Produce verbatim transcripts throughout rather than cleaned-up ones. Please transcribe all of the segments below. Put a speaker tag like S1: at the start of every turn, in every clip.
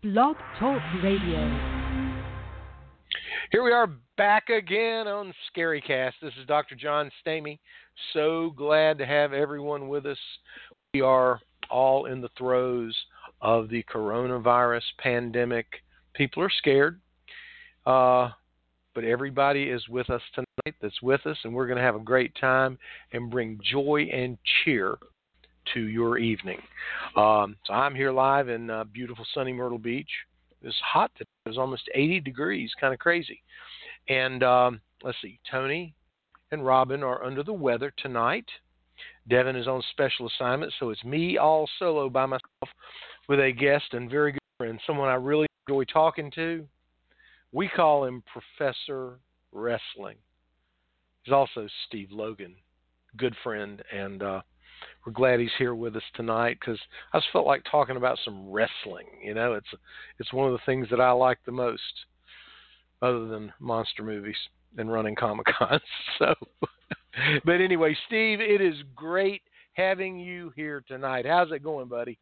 S1: Blog Talk Radio.
S2: Here we are back again on Scarycast. This is Doctor John Stamey. So glad to have everyone with us. We are all in the throes of the coronavirus pandemic. People are scared, uh, but everybody is with us tonight that's with us, and we're going to have a great time and bring joy and cheer to your evening. Um, so I'm here live in uh, beautiful sunny Myrtle Beach. It's hot today. It was almost eighty degrees, kind of crazy. And um, let's see, Tony and Robin are under the weather tonight. Devin is on special assignment, so it's me all solo by myself with a guest and very good friend, someone I really enjoy talking to. We call him Professor Wrestling. He's also Steve Logan, good friend, and uh, we're glad he's here with us tonight because I just felt like talking about some wrestling. You know, it's it's one of the things that I like the most, other than monster movies and running Comic-Cons. So, but anyway, Steve, it is great having you here tonight. How's it going, buddy?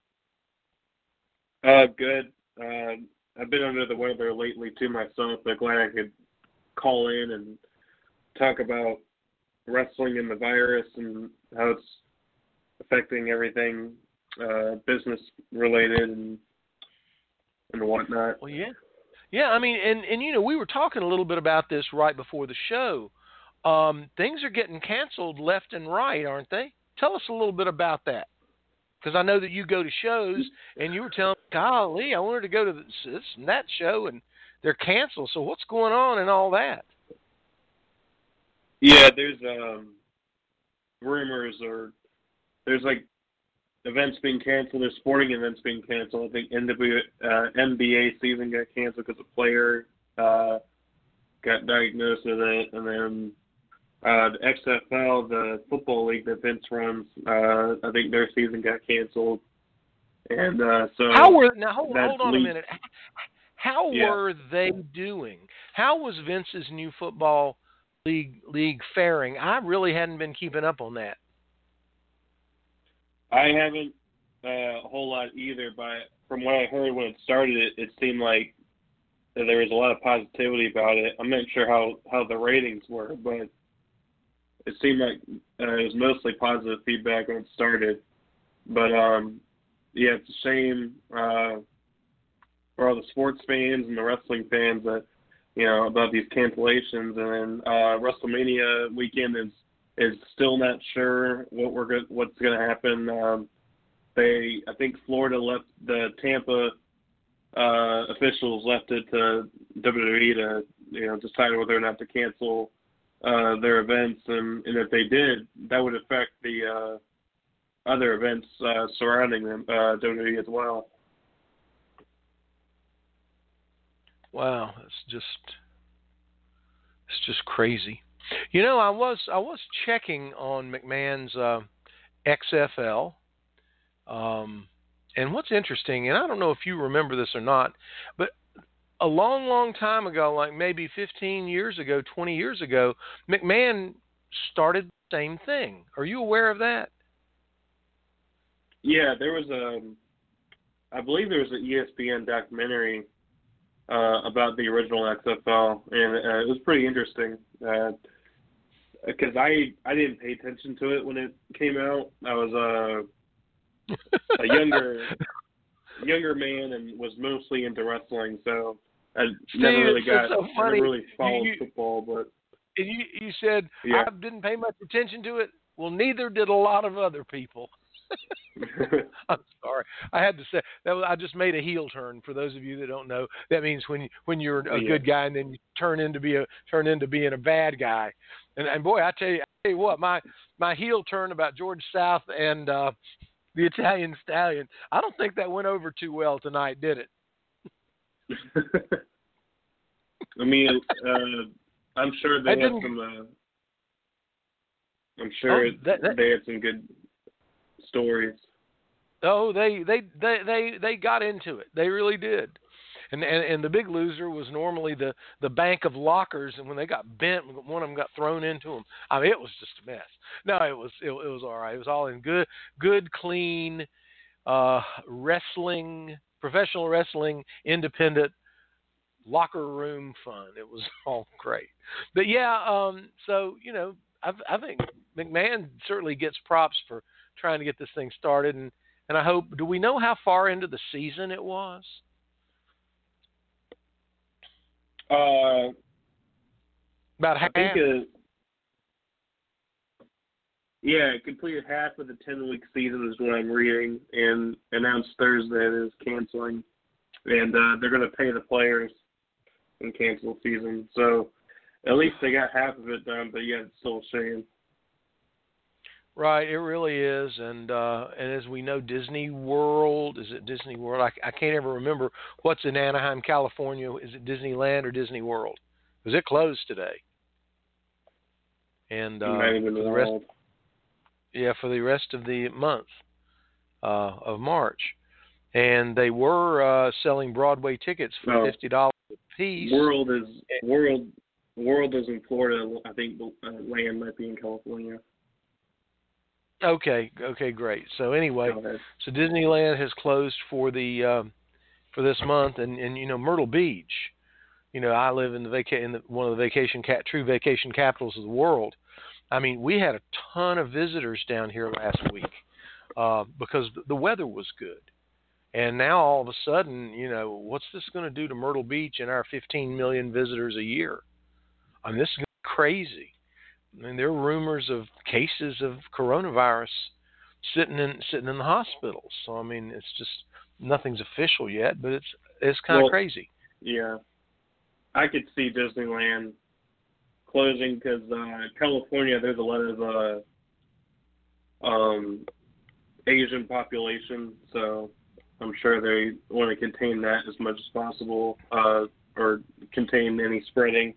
S3: Uh, good. Uh, I've been under the weather lately too myself, but glad I could call in and talk about wrestling and the virus and how it's affecting everything uh, business related and and whatnot.
S2: Well, yeah. Yeah, I mean, and, and, you know, we were talking a little bit about this right before the show. Um, things are getting canceled left and right, aren't they? Tell us a little bit about that. Because I know that you go to shows, and you were telling me, golly, I wanted to go to this, this and that show, and they're canceled. So what's going on and all that?
S3: Yeah, there's um, rumors or there's, like, events being canceled. There's sporting events being canceled. I think N W A, uh, N B A season got canceled because a player uh, got diagnosed with it. And then uh, the X F L, the football league that Vince runs, uh, I think their season got canceled. And uh, so
S2: how were now hold, hold on
S3: league,
S2: a minute. How
S3: yeah.
S2: were they doing? How was Vince's new football league league faring? I really hadn't been keeping up on that.
S3: I haven't uh, a whole lot either, but from what I heard when it started, it, it seemed like there was a lot of positivity about it. I'm not sure how, how the ratings were, but it seemed like uh, it was mostly positive feedback when it started. But, um, yeah, it's a shame uh, for all the sports fans and the wrestling fans that, you know, about these cancellations. And then uh, WrestleMania weekend is is still not sure what we're go- what's going to happen. Um, they, I think Florida left the Tampa uh, officials left it to W W E to, you know, decide whether or not to cancel uh, their events, and, and if they did, that would affect the uh, other events uh, surrounding them, uh, W W E as well.
S2: Wow, it's just it's just crazy. You know, I was I was checking on McMahon's uh, X F L, um, and what's interesting, and I don't know if you remember this or not, but a long, long time ago, like maybe fifteen years ago, twenty years ago, McMahon started the same thing. Are you aware of that?
S3: Yeah, there was a, I believe there was an E S P N documentary uh, about the original X F L, and uh, it was pretty interesting. Uh, Because I, I didn't pay attention to it when it came out. I was uh, a younger younger man and was mostly into wrestling, so I
S2: Steve,
S3: never really got
S2: so
S3: I never really followed
S2: you,
S3: football. But
S2: you, you said
S3: yeah.
S2: I didn't pay much attention to it. Well, neither did a lot of other people. I'm sorry. I had to say that was, I just made a heel turn. For those of you that don't know, that means when when you're a
S3: yeah.
S2: good guy and then you turn into be a turn into being a bad guy. And, and boy, I tell you, I tell you what, my my heel turn about George South and uh, the Italian Stallion, I don't think that went over too well tonight, did it?
S3: I mean, uh, I'm sure they
S2: I
S3: had
S2: didn't...
S3: some. Uh, I'm sure
S2: oh, that, that...
S3: they had some good stories.
S2: Oh, they, they they they they got into it. They really did. And, and and the big loser was normally the, the bank of lockers, and when they got bent, one of them got thrown into them. I mean, it was just a mess. No, it was it, it was all right. It was all in good good clean uh, wrestling professional wrestling, independent, locker room fun. It was all great. But yeah, um, so, you know, I, I think McMahon certainly gets props for trying to get this thing started. And, and I hope, do we know how far into the season it was?
S3: Uh,
S2: About half.
S3: I think it, yeah, it completed half of the ten-week season is what I'm reading, and announced Thursday it is canceling. And uh, they're going to pay the players and cancel the season. So at least they got half of it done, but yeah, it's still a shame.
S2: Right, it really is, and uh, and as we know, Disney World, is it Disney World? I, I can't ever remember what's in Anaheim, California. Is it Disneyland or Disney World? Because it closed today. And uh, for the rest, yeah, for the rest of the month uh, of March, and they were uh, selling Broadway tickets for
S3: no.
S2: fifty dollars a piece.
S3: World is World World is in Florida. I think uh, Land might be in California.
S2: Okay, okay, great. So anyway, so Disneyland has closed for the um, for this month, and, and you know Myrtle Beach. You know, I live in the vaca- in the, one of the vacation cat true vacation capitals of the world. I mean, we had a ton of visitors down here last week uh, because the weather was good, and now all of a sudden, you know, what's this going to do to Myrtle Beach and our fifteen million visitors a year? I mean, this is crazy. I mean, there are rumors of cases of coronavirus sitting in sitting in the hospitals. So I mean, it's just nothing's official yet, but it's it's kind of
S3: well,
S2: crazy.
S3: Yeah, I could see Disneyland closing because uh, California, there's a lot of uh, um, Asian population, so I'm sure they want to contain that as much as possible, uh, or contain any spreading.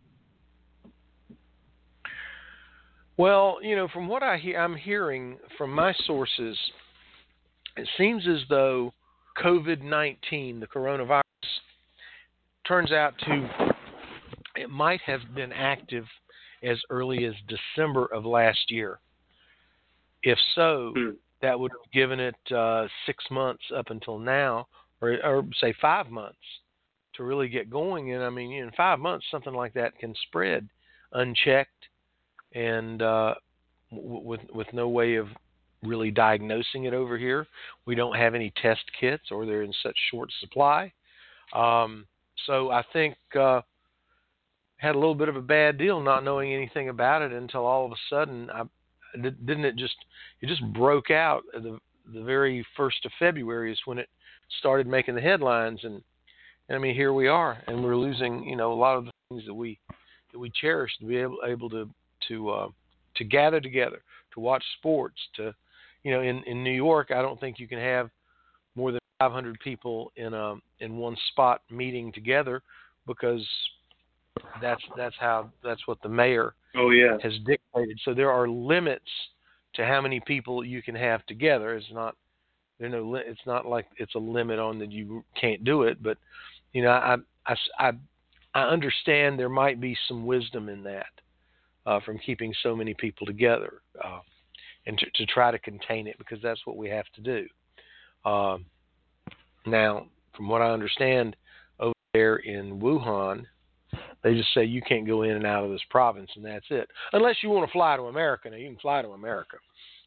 S2: Well, you know, from what I hear, I'm hearing from my sources, it seems as though COVID nineteen, the coronavirus, turns out to, it might have been active as early as December of last year. If so,
S3: hmm.
S2: that would have given it uh, six months up until now, or, or say five months to really get going. And I mean, in five months, something like that can spread unchecked. And uh, w- with with no way of really diagnosing it over here. We don't have any test kits, or they're in such short supply. Um, so I think uh, had a little bit of a bad deal not knowing anything about it until all of a sudden, I, didn't it just it just broke out the the very first of February is when it started making the headlines, and, and I mean here we are, and we're losing you know a lot of the things that we that we cherish to be able able to. to uh, to gather together, to watch sports, to, you know, in, in New York, I don't think you can have more than five hundred people in a in one spot meeting together because that's that's how that's what the mayor
S3: oh, yeah.
S2: has dictated. So there are limits to how many people you can have together. It's not there no it's not like it's a limit on that you can't do it, but you know I I I, I understand there might be some wisdom in that. Uh, from keeping so many people together uh, and to, to try to contain it because that's what we have to do. Uh, now, from what I understand, over there in Wuhan, they just say you can't go in and out of this province, and that's it. Unless you want to fly to America. Now, you can fly to America.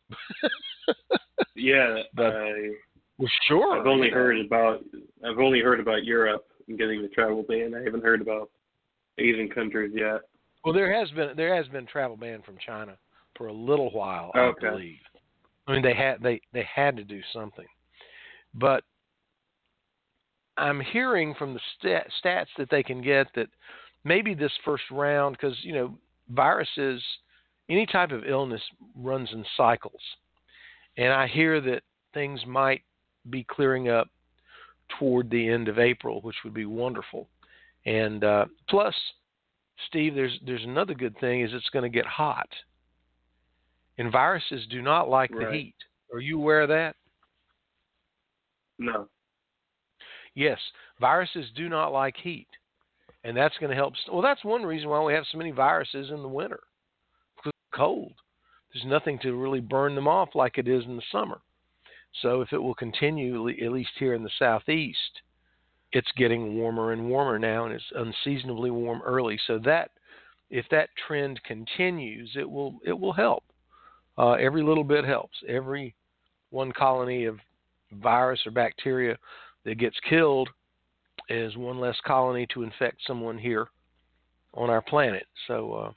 S3: yeah,
S2: but,
S3: I,
S2: well, sure.
S3: I've only
S2: yeah.
S3: heard about I've only heard about Europe and getting the travel ban. I haven't heard about Asian countries yet.
S2: Well, there has been there has been travel ban from China for a little while,
S3: okay.
S2: I believe. I mean, they had they, they had to do something, but I'm hearing from the stat, stats that they can get that maybe this first round, because you know viruses, any type of illness runs in cycles, and I hear that things might be clearing up toward the end of April, which would be wonderful, and uh, plus. Steve, there's there's another good thing is it's going to get hot. And viruses do not like
S3: right.
S2: the heat. Are you aware of that?
S3: No.
S2: Yes, viruses do not like heat. And that's going to help. Well, that's one reason why we have so many viruses in the winter. Because it's cold. There's nothing to really burn them off like it is in the summer. So if it will continue, at least here in the southeast, it's getting warmer and warmer now, and it's unseasonably warm early. So that, if that trend continues, it will it will help. Uh, every little bit helps. Every one colony of virus or bacteria that gets killed is one less colony to infect someone here on our planet. So uh,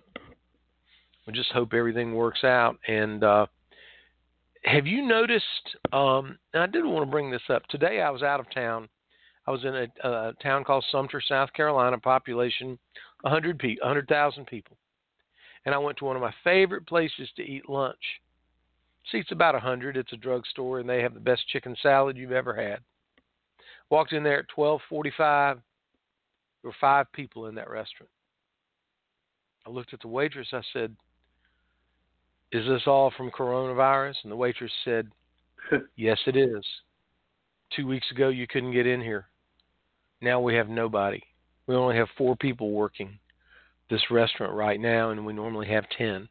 S2: we just hope everything works out. And uh, have you noticed, um, and I did want to bring this up. Today I was out of town. I was in a, a town called Sumter, South Carolina, population one hundred pe- one hundred thousand people. And I went to one of my favorite places to eat lunch. Seats about one hundred. It's a drugstore, and they have the best chicken salad you've ever had. Walked in there at twelve forty-five. There were five people in that restaurant. I looked at the waitress. I said, "Is this all from coronavirus?" And the waitress said, "Yes, it is. Two weeks ago, you couldn't get in here. Now we have nobody. We only have four people working this restaurant right now, and we normally have ten.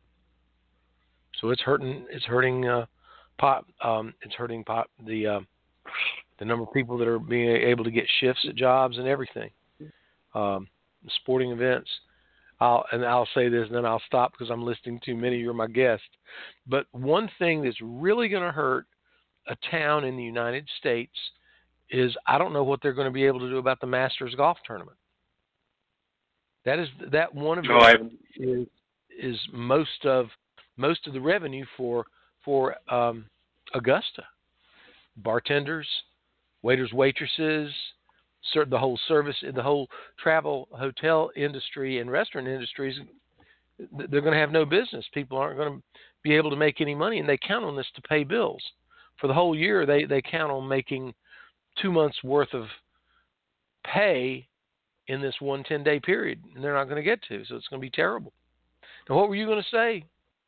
S2: So it's hurting. It's hurting. Uh, pop. Um, it's hurting pop. The uh, the number of people that are being able to get shifts at jobs and everything. Um, sporting events. I'll, and I'll say this, and then I'll stop because I'm listening to many. You're my guest. But one thing that's really going to hurt a town in the United States is I don't know what they're going to be able to do about the Masters golf tournament. That is that one of
S3: no,
S2: it is is most of most of the revenue for for um, Augusta. Bartenders, waiters, waitresses, the whole service, the whole travel, hotel industry, and restaurant industries. They're going to have no business. People aren't going to be able to make any money, and they count on this to pay bills. For the whole year, they, they count on making two months' worth of pay in this one ten-day period, and they're not going to get to, so it's going to be terrible. Now, what were you going to say?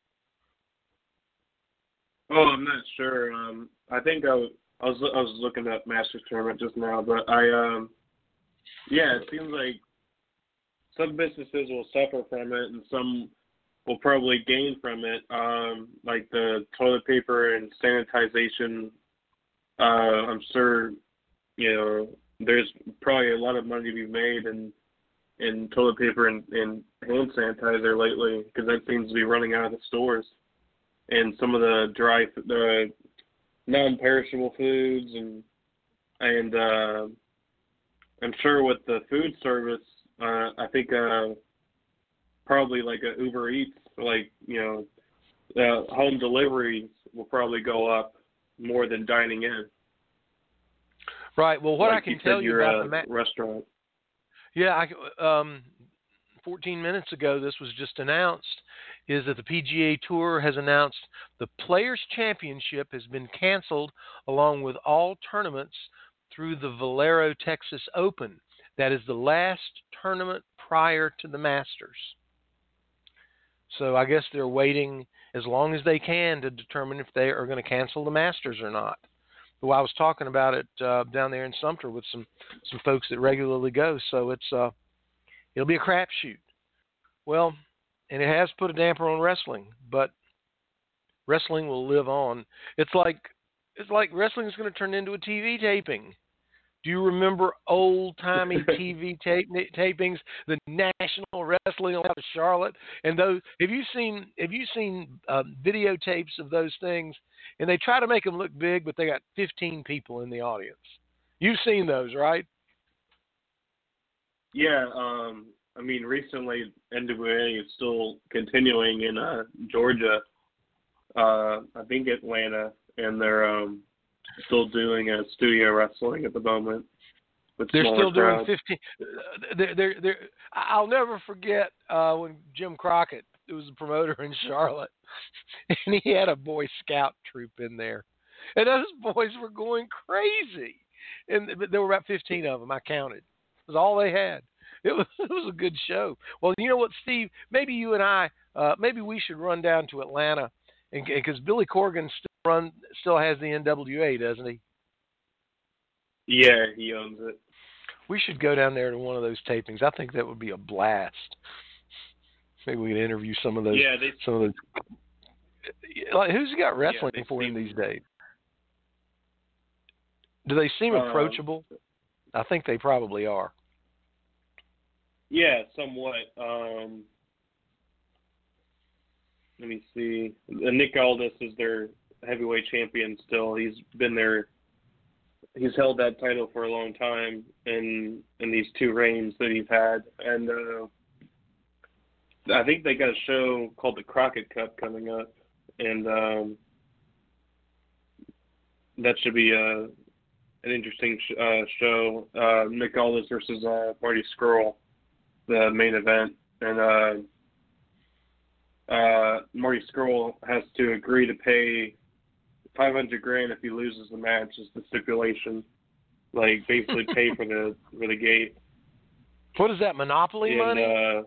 S3: Oh, I'm not sure. Um, I think I, I was I was looking at Masters tournament just now, but I um, yeah, it seems like some businesses will suffer from it, and some will probably gain from it. Um, like the toilet paper and sanitization. Uh, I'm sure, you know, there's probably a lot of money to be made in in toilet paper and, and hand sanitizer lately because that seems to be running out of the stores. And some of the dry, the non-perishable foods, and and uh, I'm sure with the food service, uh, I think uh, probably like a Uber Eats, like you know, uh, home deliveries will probably go up more than dining in.
S2: Right. Well, what
S3: like
S2: I can
S3: you
S2: tell you
S3: you're
S2: about
S3: a
S2: the ma-
S3: restaurant.
S2: Yeah, I, um, fourteen minutes ago, this was just announced, is that the P G A Tour has announced the Players' Championship has been canceled along with all tournaments through the Valero Texas Open. That is the last tournament prior to the Masters. So I guess they're waiting as long as they can to determine if they are going to cancel the Masters or not. Well, I was talking about it uh, down there in Sumter with some, some folks that regularly go, so it's uh, it'll be a crapshoot. Well, and it has put a damper on wrestling, but wrestling will live on. It's like it's like wrestling is going to turn into a T V taping. Do you remember old-timey T V tape, tapings, the National Wrestling out of Charlotte, and those? Have you seen Have you seen uh, videotapes of those things? And they try to make them look big, but they got fifteen people in the audience. You've seen those, right?
S3: Yeah, um, I mean, recently N W A is still continuing in uh, Georgia, uh, I think Atlanta, and they're um, still doing a studio wrestling at the moment. With
S2: they're still
S3: crowds.
S2: doing fifteen. They're, they're, they're, I'll never forget uh, when Jim Crockett, who was the promoter in Charlotte, and he had a Boy Scout troop in there, and those boys were going crazy. And there were about fifteen of them. I counted. It was all they had. It was it was a good show. Well, you know what, Steve? Maybe you and I, uh, maybe we should run down to Atlanta, because Billy Corgan still run still has the N W A, doesn't he?
S3: Yeah, he owns it.
S2: We should go down there to one of those tapings. I think that would be a blast. Maybe we could interview some of those.
S3: Yeah, they,
S2: some of those. Like, who's got wrestling
S3: yeah,
S2: for him these days? Do they seem
S3: Um,
S2: approachable? I think they probably are.
S3: Yeah, somewhat. Um, let me see. Nick Aldis is their heavyweight champion still. He's been there. He's held that title for a long time in in these two reigns that he's had, and uh, I think they got a show called the Crockett Cup coming up, and um, that should be a an interesting sh- uh, show. Uh, Nick Aldis versus uh, Marty Scurll, the main event, and uh, uh, Marty Scurll has to agree to pay five hundred grand if he loses the match. Is the stipulation, like basically pay for the for the gate.
S2: What is that, Monopoly
S3: and,
S2: money?
S3: Uh,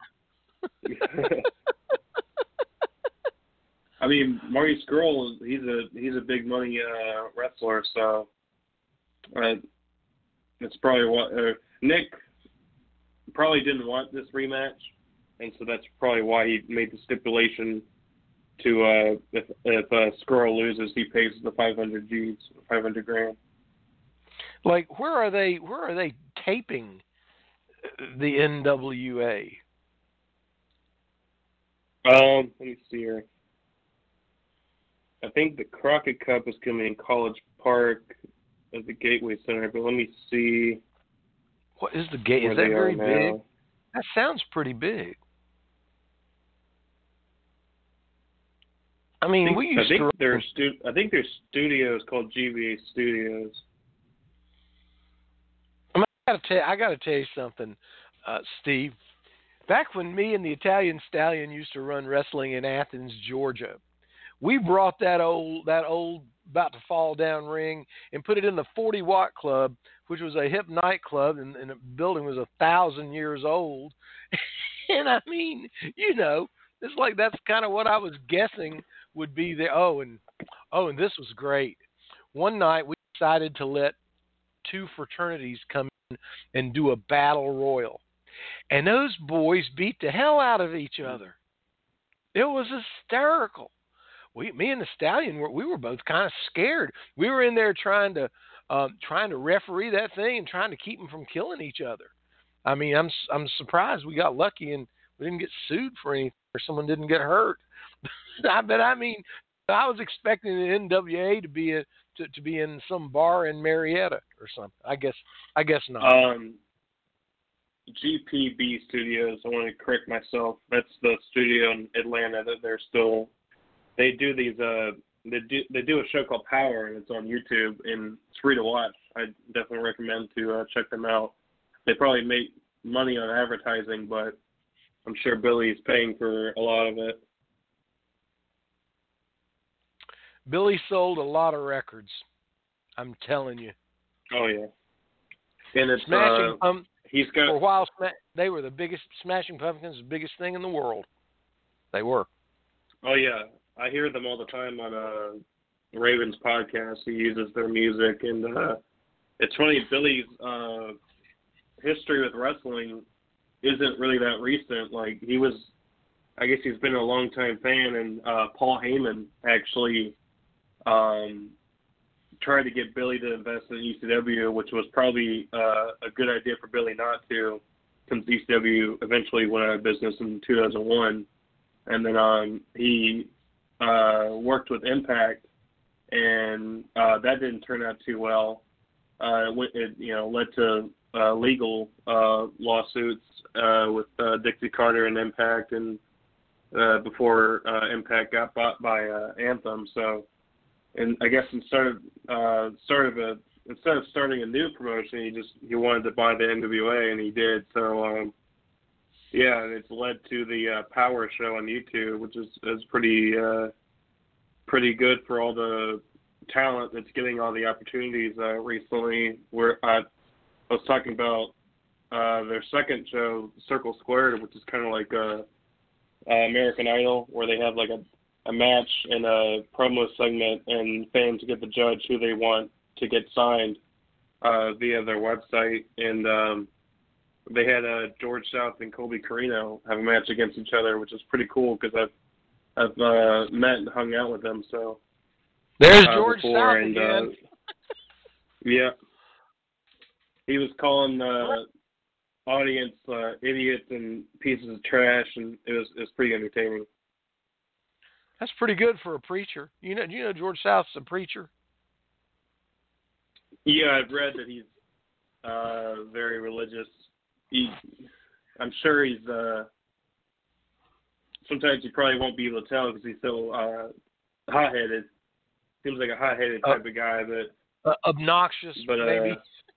S3: I mean, Marty Scurll, he's a he's a big money uh, wrestler, so uh, that's probably what uh, Nick probably didn't want this rematch, and so that's probably why he made the stipulation to uh, if if uh, Scurll loses, he pays the five hundred G's, five hundred grand.
S2: Like, where are they? Where are they taping the N W A?
S3: Um, let me see here. I think the Crockett Cup is coming in College Park at the Gateway Center, but let me see.
S2: What is the gate? Is
S3: where
S2: that
S3: they
S2: very
S3: are
S2: big?
S3: now.
S2: That sounds pretty big. I mean,
S3: I think,
S2: we used
S3: I think
S2: to.
S3: their stu- I think their studio is called G V A Studios.
S2: I gotta tell. I gotta tell you something, uh, Steve. Back when me and the Italian Stallion used to run wrestling in Athens, Georgia, we brought that old that old about to fall down ring and put it in the forty watt club, which was a hip nightclub, and, and the building was a thousand years old. And I mean, you know, it's like that's kind of what I was guessing would be the oh and oh and this was great. One night we decided to let two fraternities come in and do a battle royal. And those boys beat the hell out of each other. It was hysterical. We, me and the Stallion, were, we were both kind of scared. We were in there trying to, um, trying to referee that thing and trying to keep them from killing each other. I mean, I'm, I'm surprised we got lucky and we didn't get sued for anything or someone didn't get hurt. But I mean, I was expecting the N W A to be a, to, to be in some bar in Marietta or something. I guess, I guess not.
S3: Um, G P B Studios. I want to correct myself. That's the studio in Atlanta that they're still. They do these. Uh, they do they do a show called Power, and it's on YouTube, and it's free to watch. I definitely recommend to uh, check them out. They probably make money on advertising, but I'm sure Billy's paying for a lot of it.
S2: Billy sold a lot of records. I'm telling you.
S3: Oh yeah. And it's
S2: Smashing
S3: uh,
S2: um,
S3: he's got
S2: for a while. They were the biggest. Smashing Pumpkins, the biggest thing in the world. They were.
S3: Oh yeah, I hear them all the time on uh, Raven's podcast. He uses their music, and uh, it's funny. Billy's uh, history with wrestling isn't really that recent. Like he was, I guess he's been a long time fan, and uh, Paul Heyman actually um, tried to get Billy to invest in E C W, which was probably uh, a good idea for Billy not to, since E C W eventually went out of business in two thousand one. And then um, he uh, worked with Impact, and uh, that didn't turn out too well. Uh, it, it you know led to uh, legal uh, lawsuits uh, with uh, Dixie Carter and Impact, and uh, before uh, Impact got bought by uh, Anthem. So, and I guess instead of uh, sort of a instead of starting a new promotion, he just he wanted to buy the N W A, and he did. So. Um, Yeah, and it's led to the uh, Power show on YouTube, which is, is pretty uh, pretty good for all the talent that's getting all the opportunities uh, recently. Where I, I was talking about uh, their second show, Circle Squared, which is kind of like a, a American Idol, where they have like a, a match and a promo segment, and fans get to judge who they want to get signed uh, via their website. And um, they had uh, George South and Colby Corino have a match against each other, which is pretty cool because I've I've uh, met and hung out with them. So
S2: there's
S3: uh,
S2: George
S3: before,
S2: South
S3: and,
S2: again.
S3: Uh, Yeah. He was calling the audience uh, idiots and pieces of trash, and it was it was pretty entertaining.
S2: That's pretty good for a preacher. You know, you know George South's a preacher.
S3: Yeah, I've read that he's uh, very religious. He, I'm sure he's. Uh, sometimes you probably won't be able to tell because he's so uh, hot-headed. Seems like a hot-headed type uh, of guy, but
S2: uh, obnoxious,
S3: but, uh,
S2: maybe.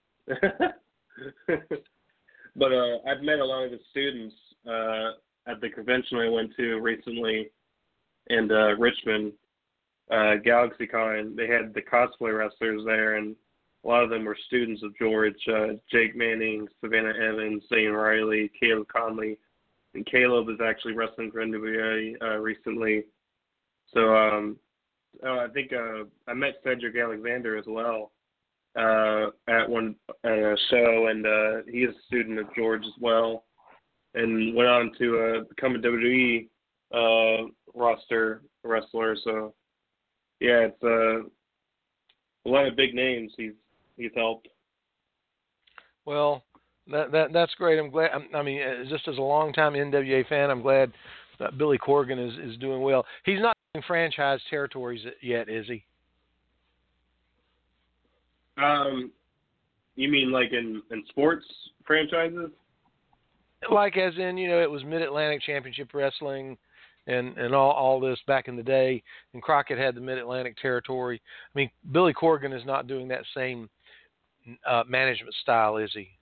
S3: But uh, I've met a lot of the students uh, at the convention I went to recently in uh, Richmond, uh, GalaxyCon. They had the cosplay wrestlers there, and a lot of them were students of George. Uh, Jake Manning, Savannah Evans, Zane Riley, Caleb Conley, and Caleb is actually wrestling for N W A uh, recently. So um, oh, I think uh, I met Cedric Alexander as well. Uh, at one uh, show, and uh, he is a student of George as well, and went on to uh, become a W W E uh, roster wrestler. So, yeah, it's uh, a lot of big names he's he's helped.
S2: Well, that that that's great. I'm glad. I mean, just as a longtime N W A fan, I'm glad that Billy Corgan is, is doing well. He's not in franchise territories yet, is he?
S3: Um, you mean like in, in sports franchises?
S2: Like as in, you know, it was Mid-Atlantic Championship Wrestling and, and all, all this back in the day, and Crockett had the Mid-Atlantic territory. I mean, Billy Corgan is not doing that same uh, management style, is he?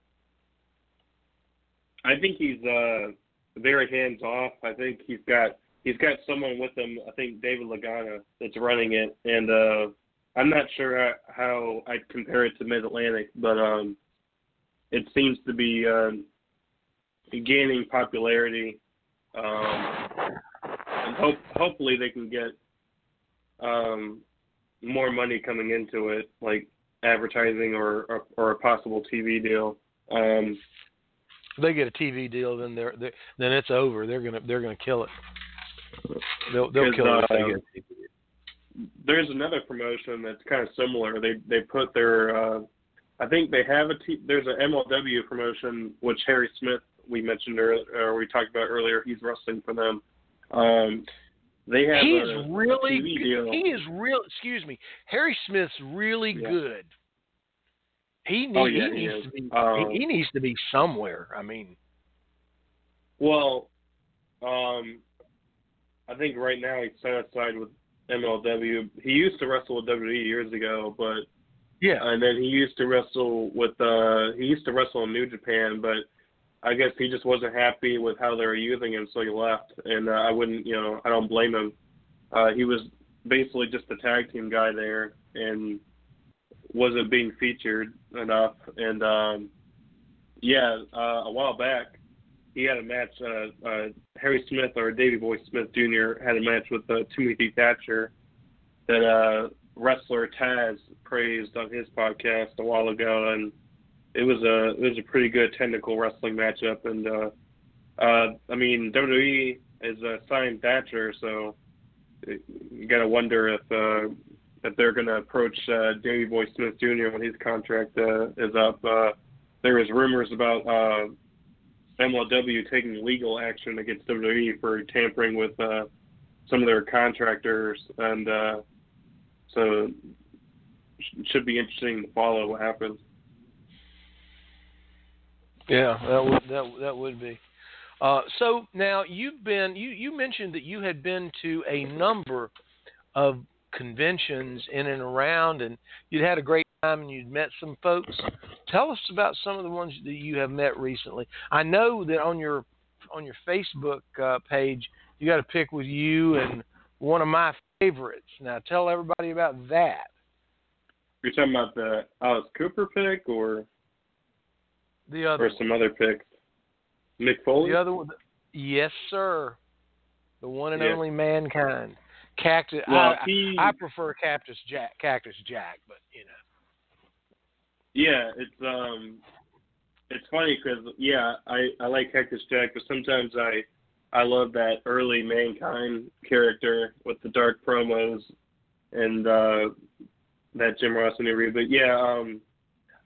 S3: I think he's uh, very hands-off. I think he's got he's got someone with him, I think David Lagana, that's running it, and uh, I'm not sure how I'd compare it to Mid-Atlantic, but um, it seems to be uh, gaining popularity. Um, and hope, hopefully they can get um, more money coming into it, like advertising or, or, or a possible T V deal. Um,
S2: if they get a T V deal, then they're, they're then it's over. They're gonna they're gonna kill it. They'll they'll kill it if they
S3: uh,
S2: get a T V deal.
S3: There's another promotion that's kind of similar. They they put their, uh, I think they have a t- there's an M L W promotion which Harry Smith we mentioned earlier, or we talked about earlier. He's wrestling for them. Um, they have
S2: he
S3: a,
S2: is really
S3: a T V
S2: good.
S3: deal.
S2: He is real. Excuse me, Harry Smith's really
S3: yeah.
S2: good. He, need,
S3: oh, yeah,
S2: he
S3: he
S2: needs
S3: is.
S2: to be.
S3: Um,
S2: he, he needs to be somewhere. I mean,
S3: well, um, I think right now he's set aside with M L W. He used to wrestle with W W E years ago, but
S2: yeah,
S3: and then he used to wrestle with uh he used to wrestle in New Japan, but I guess he just wasn't happy with how they were using him, so he left. And uh, I wouldn't, you know, I don't blame him. Uh, he was basically just a tag team guy there and wasn't being featured enough. And um, yeah, uh, a while back he had a match. Uh, uh, Harry Smith or Davey Boy Smith Junior had a match with uh, Timothy Thatcher that uh, wrestler Taz praised on his podcast a while ago, and it was a it was a pretty good technical wrestling matchup. And uh, uh, I mean, W W E is uh, signed Thatcher, so you got to wonder if uh, if they're going to approach uh, Davey Boy Smith Junior when his contract uh, is up. Uh, there was rumors about Uh, M L W taking legal action against W W E for tampering with uh, some of their contractors, and uh, so it should be interesting to follow what happens.
S2: Yeah, that would that that would be. Uh, so now you've been you, you mentioned that you had been to a number of conventions in and around, and you'd had a great time and you'd met some folks. Tell us about some of the ones that you have met recently. I know that on your on your Facebook uh, page, you got a pic with you and one of my favorites. Now, tell everybody about that.
S3: You're talking about the Alice Cooper pic, or
S2: the other
S3: or
S2: one?
S3: Some other pics? Mick Foley.
S2: The other one, yes, sir. The one and
S3: yeah.
S2: only Mankind. Cactus.
S3: Well,
S2: I,
S3: he,
S2: I prefer Cactus Jack. Cactus Jack, but you know.
S3: Yeah, it's um, it's funny because yeah, I, I like Cactus Jack, but sometimes I I love that early Mankind character with the dark promos and uh, that Jim Ross interview. But yeah, um,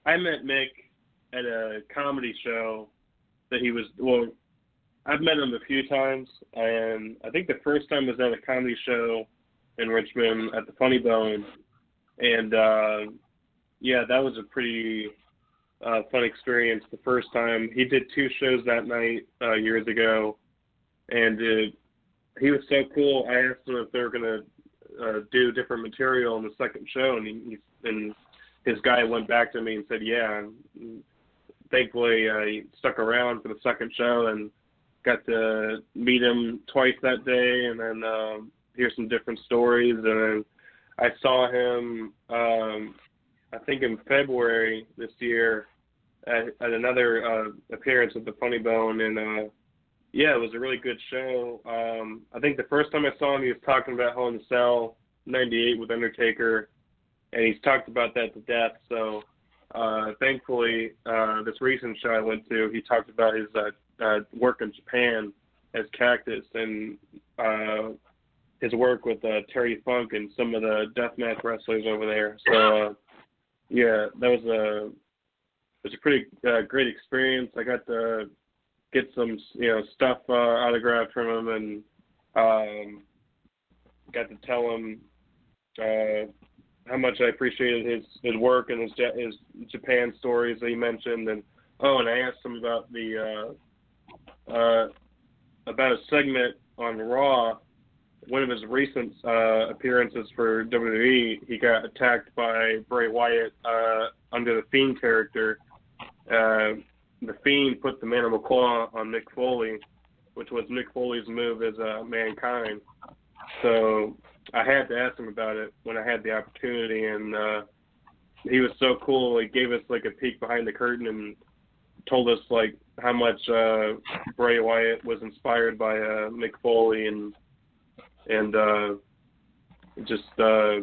S3: I met Mick at a comedy show that he was, well, I've met him a few times, and I think the first time was at a comedy show in Richmond at the Funny Bone, and uh, yeah, that was a pretty uh, fun experience the first time. He did two shows that night uh, years ago, and uh, he was so cool. I asked him if they were going to uh, do different material in the second show, and, he, and his guy went back to me and said, yeah, and thankfully uh, he stuck around for the second show, and got to meet him twice that day, and then um, hear some different stories. And then I saw him, um, I think in February this year, at, at another uh, appearance at the Funny Bone, and uh, yeah, it was a really good show. Um, I think the first time I saw him, he was talking about Hell in a Cell ninety-eight with Undertaker, and he's talked about that to death. So uh, thankfully, uh, this recent show I went to, he talked about his uh, Uh, work in Japan as Cactus, and uh, his work with uh, Terry Funk and some of the deathmatch wrestlers over there. So, uh, yeah, that was a it was a pretty uh, great experience. I got to get some you know stuff uh, autographed from him, and um, got to tell him uh, how much I appreciated his, his work and his his Japan stories that he mentioned. And oh, and I asked him about the uh, Uh, about a segment on Raw. One of his recent uh, appearances for W W E, he got attacked by Bray Wyatt uh, under the Fiend character. Uh, the Fiend put the Mandible Claw on Mick Foley, which was Mick Foley's move as uh, Mankind. So I had to ask him about it when I had the opportunity, and uh, he was so cool. He gave us like a peek behind the curtain and told us like how much uh, Bray Wyatt was inspired by uh, Mick Foley, and and uh, just uh,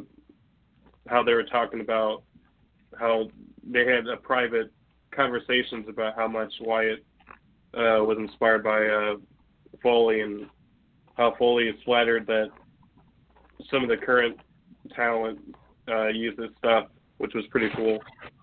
S3: how they were talking about how they had a private conversations about how much Wyatt uh, was inspired by uh, Foley, and how Foley is flattered that some of the current talent uh, use this stuff, which was pretty cool.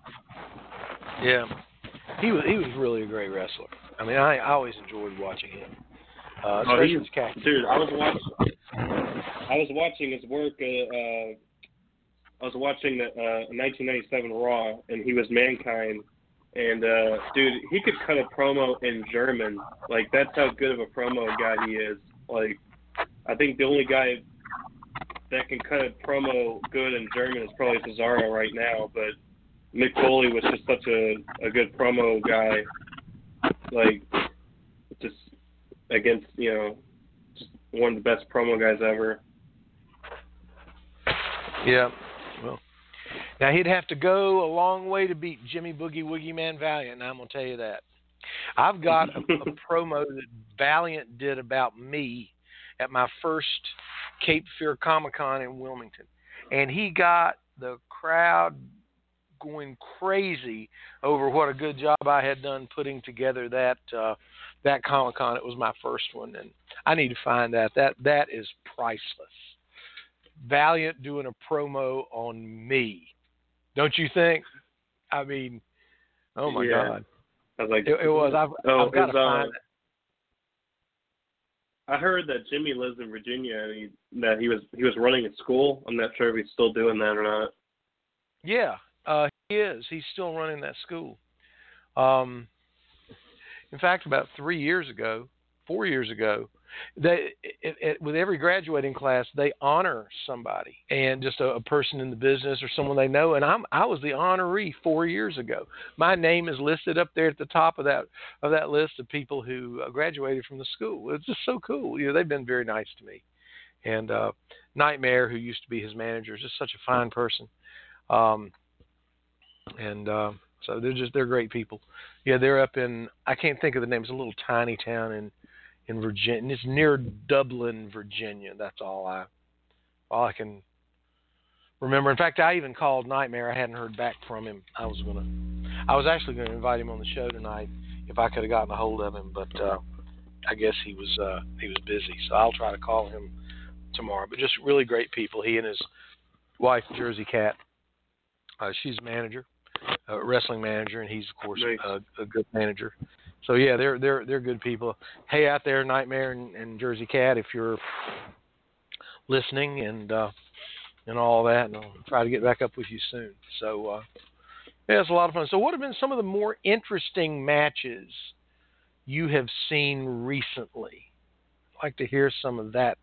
S2: Yeah. He was he was really a great wrestler. I mean, I, I always enjoyed watching him. Uh,
S3: oh,
S2: especially his Cactus.
S3: Dude, I was watching. I was watching his work. Uh, uh, I was watching the uh, nineteen ninety-seven Raw, and he was Mankind. And uh, dude, he could cut a promo in German. Like, that's how good of a promo guy he is. Like, I think the only guy that can cut a promo good in German is probably Cesaro right now, but Mick Foley was just such a, a good promo guy, like, just against, you know, just one of the best promo guys ever.
S2: Yeah, well, now he'd have to go a long way to beat Jimmy Boogie Woogie Man Valiant, and I'm going to tell you that. I've got a, a promo that Valiant did about me at my first Cape Fear Comic-Con in Wilmington, and he got the crowd going crazy over what a good job I had done putting together that uh, that Comic-Con. It was my first one, and I need to find that. That that is priceless. Valiant doing a promo on me, don't you think? I mean, oh my
S3: yeah.
S2: God!
S3: I was like,
S2: it, it was. I've,
S3: oh,
S2: I've got to find
S3: uh,
S2: it.
S3: I heard that Jimmy lives in Virginia, and he, that he was he was running a school. I'm not sure if he's still doing that or not.
S2: Yeah. Uh, he is. He's still running that school. Um, in fact, about three years ago, four years ago, they it, it, with every graduating class, they honor somebody, and just a, a person in the business or someone they know. And I'm I was the honoree four years ago. My name is listed up there at the top of that of that list of people who uh, graduated from the school. It's just so cool. You know, they've been very nice to me. And uh, Nightmare, who used to be his manager, is just such a fine person. Um, And uh, so they're just they're great people. Yeah, they're up in I can't think of the name. It's a little tiny town in in Virginia. It's near Dublin, Virginia. That's all I all I can remember. In fact, I even called Nightmare. I hadn't heard back from him. I was gonna I was actually gonna invite him on the show tonight if I could have gotten a hold of him, but uh, I guess he was uh, he was busy. So I'll try to call him tomorrow. But just really great people. He and his wife, Jersey Cat. Uh, she's manager. a wrestling manager, and he's of course
S3: Nice.
S2: a, a good manager. So yeah, they're they're they're good people. Hey, out there, Nightmare and, and Jersey Cat, if you're listening and uh, and all that, and I'll try to get back up with you soon. So uh, yeah, it's a lot of fun. So what have been some of the more interesting matches you have seen recently? I'd like to hear some of that.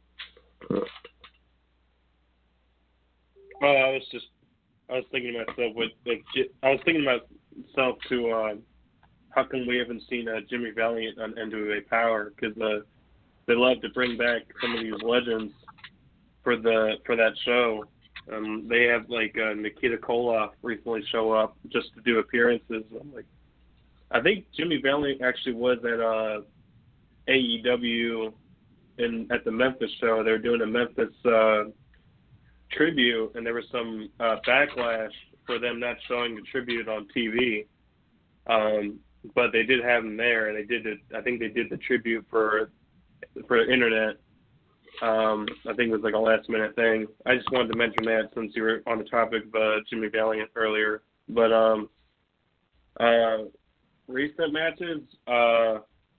S3: Well, I was just, I was thinking to myself, with, with I was thinking to myself to, uh, how come we haven't seen uh, Jimmy Valiant on N W A Power? Because uh, they love to bring back some of these legends for the for that show. Um, they have like uh, Nikita Koloff recently show up just to do appearances. I'm like, I think Jimmy Valiant actually was at uh, A E W in at the Memphis show. They were doing a Memphis uh, tribute, and there was some uh, backlash for them not showing the tribute on T V. Um, but they did have him there, and they did it. I think they did the tribute for for the internet. Um, I think it was like a last minute thing. I just wanted to mention that since you were on the topic of uh, Jimmy Valiant earlier. But um, uh, recent matches, uh,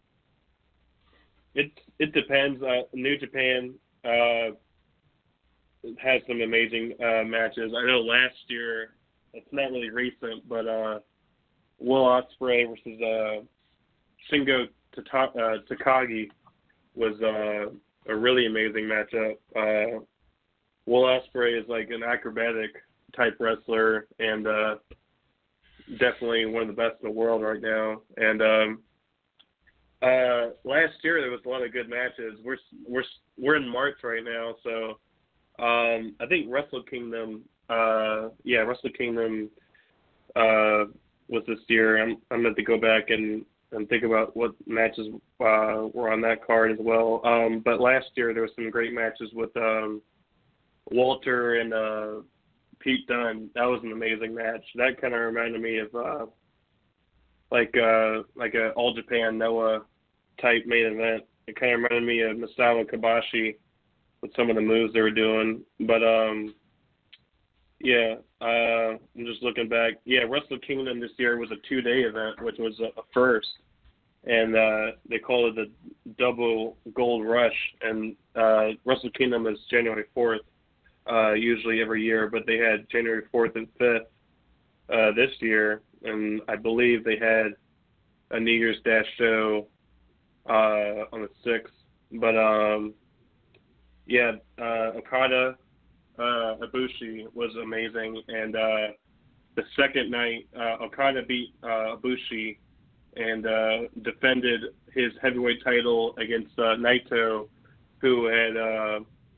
S3: it it depends. Uh, New Japan uh, has some amazing uh, matches. I know last year, it's not really recent, but uh, Will Ospreay versus uh, Shingo Taka- uh, Takagi was uh, a really amazing matchup. Uh, Will Ospreay is like an acrobatic type wrestler, and uh, definitely one of the best in the world right now. And um, uh, last year there was a lot of good matches. We're we're we're in March right now, so um, I think Wrestle Kingdom, uh, yeah, Wrestle Kingdom uh, was this year. I'm I'm going to go back and. and think about what matches uh, were on that card as well. Um, but last year there were some great matches with um, Walter and uh, Pete Dunne. That was an amazing match. That kind of reminded me of uh, like uh, like a All Japan Noah type main event. It kind of reminded me of Misawa Kobashi with some of the moves they were doing. But um, yeah, uh, I'm just looking back. Yeah, Wrestle Kingdom this year was a two-day event, which was a, a first. And uh, they call it the Double Gold Rush. And uh, Wrestle Kingdom is January fourth, uh, usually every year. But they had January fourth and fifth uh, this year. And I believe they had a New Year's Dash show uh, on the sixth. But, um, yeah, uh, Okada Uh, Ibushi was amazing, and uh, the second night, uh, Okada beat uh, Ibushi and uh, defended his heavyweight title against uh, Naito, who had uh,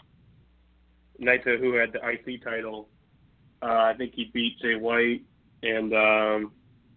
S3: Naito who had the I C title. Uh, I think he beat Jay White, and um,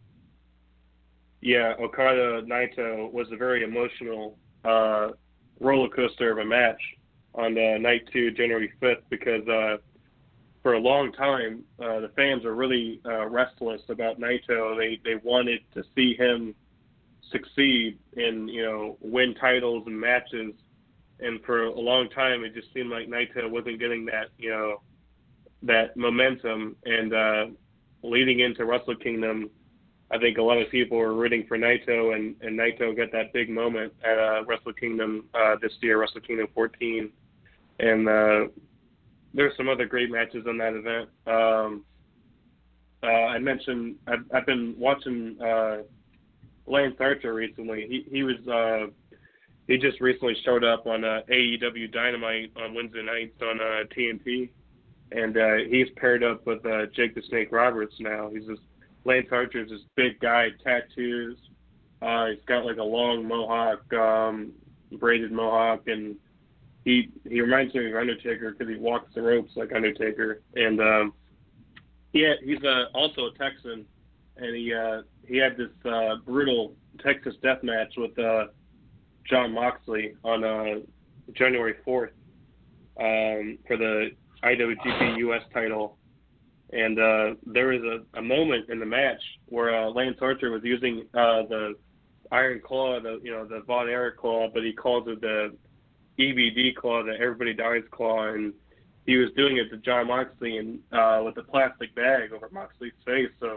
S3: yeah, Okada Naito was a very emotional uh, roller coaster of a match on uh, night two, January fifth, because uh, for a long time, uh, the fans were really uh, restless about Naito. They they wanted to see him succeed and, you know, win titles and matches. And for a long time, it just seemed like Naito wasn't getting that, you know, that momentum. And uh, leading into Wrestle Kingdom, I think a lot of people were rooting for Naito, and, and Naito got that big moment at uh, Wrestle Kingdom uh, this year, Wrestle Kingdom fourteen. And uh, there's some other great matches on that event. Um, uh, I mentioned I've, I've been watching uh, Lance Archer recently. He he was uh, he just recently showed up on uh, A E W Dynamite on Wednesday nights on uh, T N T, and uh, he's paired up with uh, Jake the Snake Roberts now. He's this Lance Archer's this big guy, tattoos. Uh, he's got like a long mohawk, um, braided mohawk, and He he reminds me of Undertaker because he walks the ropes like Undertaker, and um, yeah, he's uh, also a Texan, and he uh, he had this uh, brutal Texas death match with uh, Jon Moxley on uh, January fourth um, for the I W G P U S title, and uh, there was a, a moment in the match where uh, Lance Archer was using uh, the Iron Claw, the you know the Von Erich Claw, but he calls it the E B D claw, the Everybody Dies claw, and he was doing it to Jon Moxley and uh, with a plastic bag over Moxley's face. So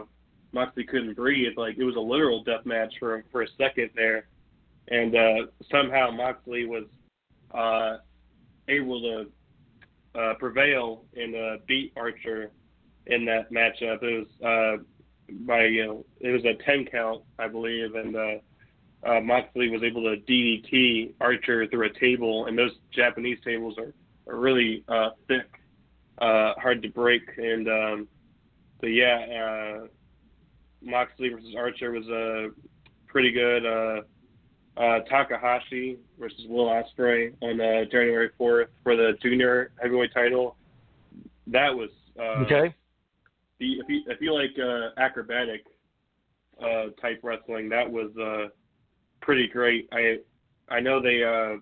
S3: Moxley couldn't breathe. Like, it was a literal death match for for a second there, and uh, somehow Moxley was uh, able to uh, prevail and uh, beat Archer in that matchup. It was uh, by you know it was a ten count, I believe, and uh, uh, Moxley was able to D D T Archer through a table, and those Japanese tables are, are really uh, thick, uh, hard to break, and um, but yeah. Uh, Moxley versus Archer was uh, pretty good. Uh, uh, Takahashi versus Will Ospreay on uh, January fourth for the junior heavyweight title. That was uh,
S2: okay.
S3: The, if you if you like uh, acrobatic uh, type wrestling, that was uh, pretty great. I I know they uh,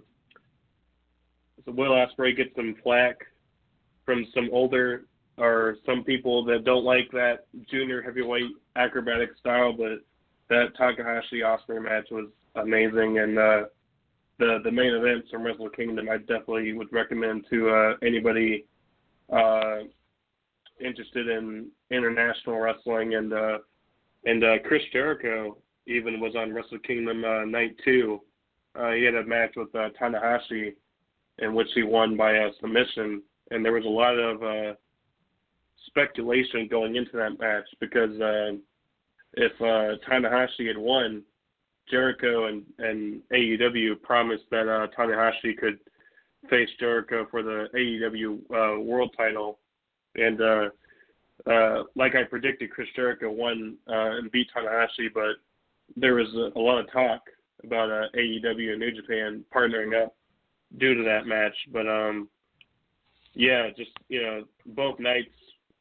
S3: so Will Ospreay gets some flack from some older or some people that don't like that junior heavyweight acrobatic style, but that Takahashi Ospreay match was amazing, and uh, the the main events from Wrestle Kingdom I definitely would recommend to uh, anybody uh, interested in international wrestling, and uh, and uh, Chris Jericho even was on Wrestle Kingdom uh, night two. Uh, he had a match with uh, Tanahashi in which he won by a submission, and there was a lot of uh, speculation going into that match because uh, if uh, Tanahashi had won, Jericho and, and A E W promised that uh, Tanahashi could face Jericho for the A E W uh, world title. And uh, uh, like I predicted, Chris Jericho won uh, and beat Tanahashi, but there was a, a lot of talk about uh, A E W and New Japan partnering up due to that match. But um, yeah, just, you know, both nights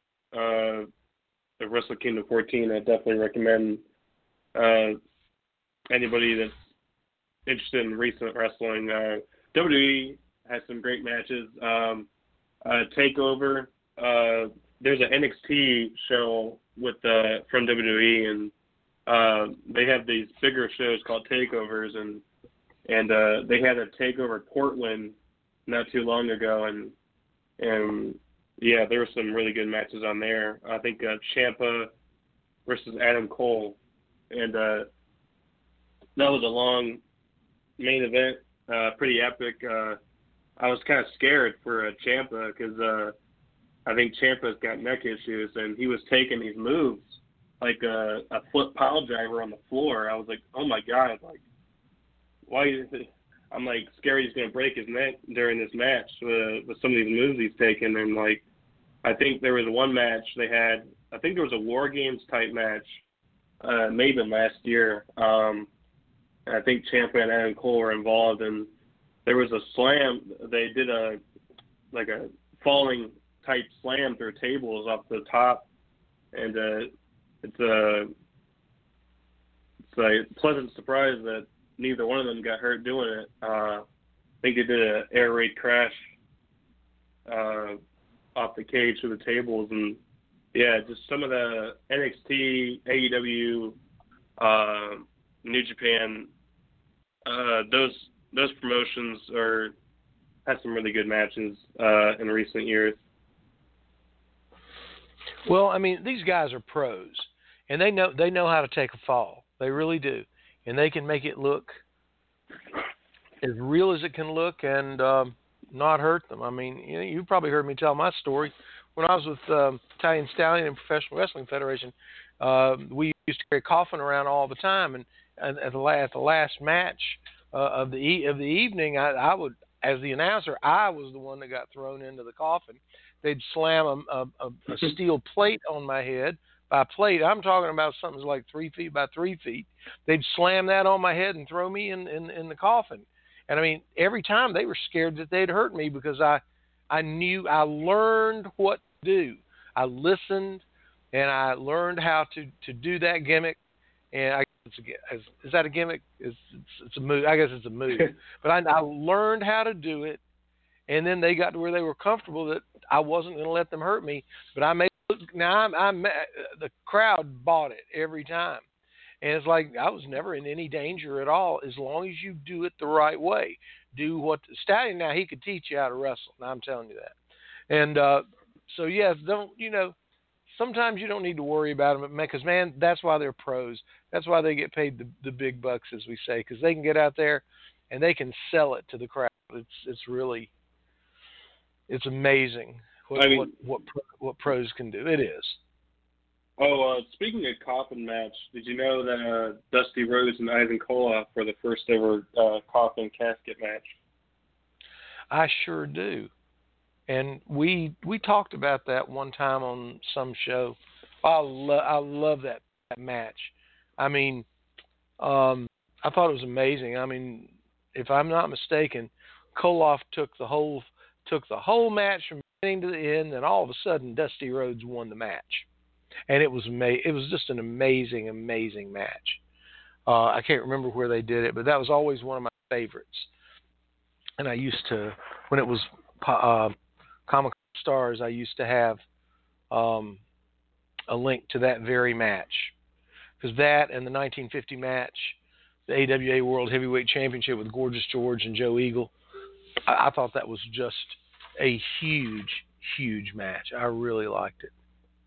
S3: uh, of Wrestle Kingdom fourteen, I definitely recommend uh, anybody that's interested in recent wrestling. Uh, W W E has some great matches. Um, uh, Takeover, uh, there's an N X T show with uh, from W W E, and uh, they have these bigger shows called Takeovers, and and uh, they had a Takeover Portland not too long ago, and and yeah, there were some really good matches on there. I think uh, Ciampa versus Adam Cole, and uh, that was a long main event, uh, pretty epic. Uh, I was kind of scared for uh, Ciampa because uh, I think Ciampa's got neck issues, and he was taking these moves like a, a foot pile driver on the floor. I was like, oh my god, like why? Is it? I'm like scared he's gonna break his neck during this match uh, with some of these moves he's taking, and like I think there was one match they had. I think there was a War Games type match, uh, maybe last year. Um, and I think Ciampa and Adam Cole were involved, and there was a slam. They did a like a falling type slam through tables off the top, and uh, it's a it's a pleasant surprise that neither one of them got hurt doing it. Uh, I think they did an air raid crash uh, off the cage through the tables, and yeah, just some of the N X T, A E W, uh, New Japan, uh, those those promotions are had some really good matches uh, in recent years.
S2: Well, I mean, these guys are pros, and they know they know how to take a fall. They really do, and they can make it look as real as it can look, and um, not hurt them. I mean, you know, you probably heard me tell my story when I was with um, Italian Stallion and Professional Wrestling Federation. Uh, we used to carry a coffin around all the time, and, and at the last, at the last match uh, of the e- of the evening, I, I would, as the announcer, I was the one that got thrown into the coffin. They'd slam a, a, a steel plate on my head. By plate, I'm talking about something like three feet by three feet. They'd slam that on my head and throw me in, in, in the coffin. And I mean, every time they were scared that they'd hurt me because I, I knew, I learned what to do. I listened, and I learned how to, to do that gimmick. And I guess it's a, is, is that a gimmick? It's, it's, it's a move. I guess it's a move. But I, I learned how to do it, and then they got to where they were comfortable that I wasn't going to let them hurt me. But I made now I'm, I'm the crowd bought it every time. And it's like I was never in any danger at all as long as you do it the right way. Do what the Stallion, now he could teach you how to wrestle. Now I'm telling you that. And uh, so, yes, don't, you know, sometimes you don't need to worry about them, because man, that's why they're pros. That's why they get paid the the big bucks, as we say, because they can get out there and they can sell it to the crowd. It's it's really it's amazing what
S3: I mean,
S2: what what, what pros can do. It is.
S3: Oh, uh, speaking of coffin match, did you know that uh, Dusty Rhodes and Ivan Koloff were the first ever uh, coffin casket match?
S2: I sure do. And we we talked about that one time on some show. I love I love that, that match. I mean, um, I thought it was amazing. I mean, if I'm not mistaken, Koloff took the whole took the whole match from beginning to the end, and all of a sudden Dusty Rhodes won the match. And it was ama- it was just an amazing, amazing match. Uh, I can't remember where they did it, but that was always one of my favorites. And I used to, when it was uh, Comic Stars, I used to have um, a link to that very match. Because that and the nineteen fifty match, the A W A World Heavyweight Championship with Gorgeous George and Joe Eagle, I, I thought that was just a huge, huge match. I really liked it.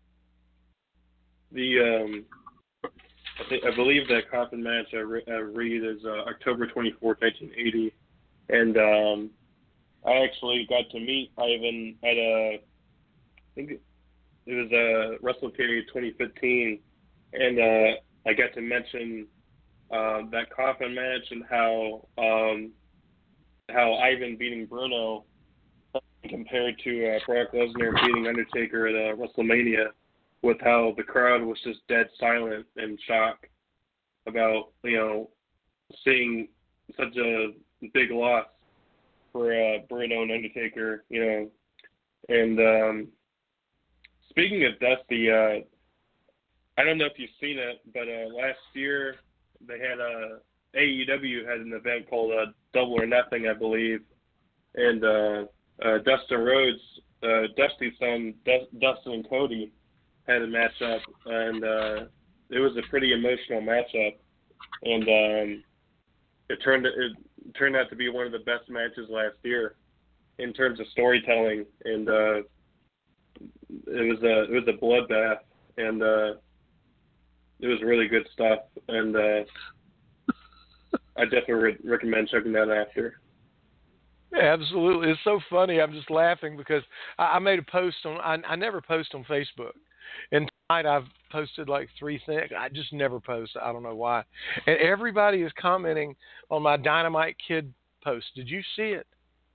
S3: The um, I think I believe that coffin match I, re- I read is uh, October twenty-fourth, nineteen eighty, and um, I actually got to meet Ivan at a, I think it was a WrestleCade twenty fifteen, and uh, I got to mention uh, that coffin match and how um, how Ivan beating Bruno compared to uh, Brock Lesnar beating Undertaker at uh, WrestleMania, with how the crowd was just dead silent and shock about, you know, seeing such a big loss for uh, Bruno and Undertaker, you know. And um, speaking of Dusty, uh, I don't know if you've seen it, but uh, last year they had a A E W had an event called uh, Double or Nothing, I believe, and uh, uh, Dustin Rhodes, uh, Dusty's son, D- Dustin and Cody, had a matchup, and uh, it was a pretty emotional matchup, and um, it turned it turned out to be one of the best matches last year in terms of storytelling, and uh, it was a it was a bloodbath, and uh, it was really good stuff, and uh, I definitely re- recommend checking that after.
S2: Yeah, absolutely. It's so funny. I'm just laughing because I, I made a post on. I, I never post on Facebook. And tonight I've posted like three things. I just never post. I don't know why. And everybody is commenting on my Dynamite Kid post. Did you see it?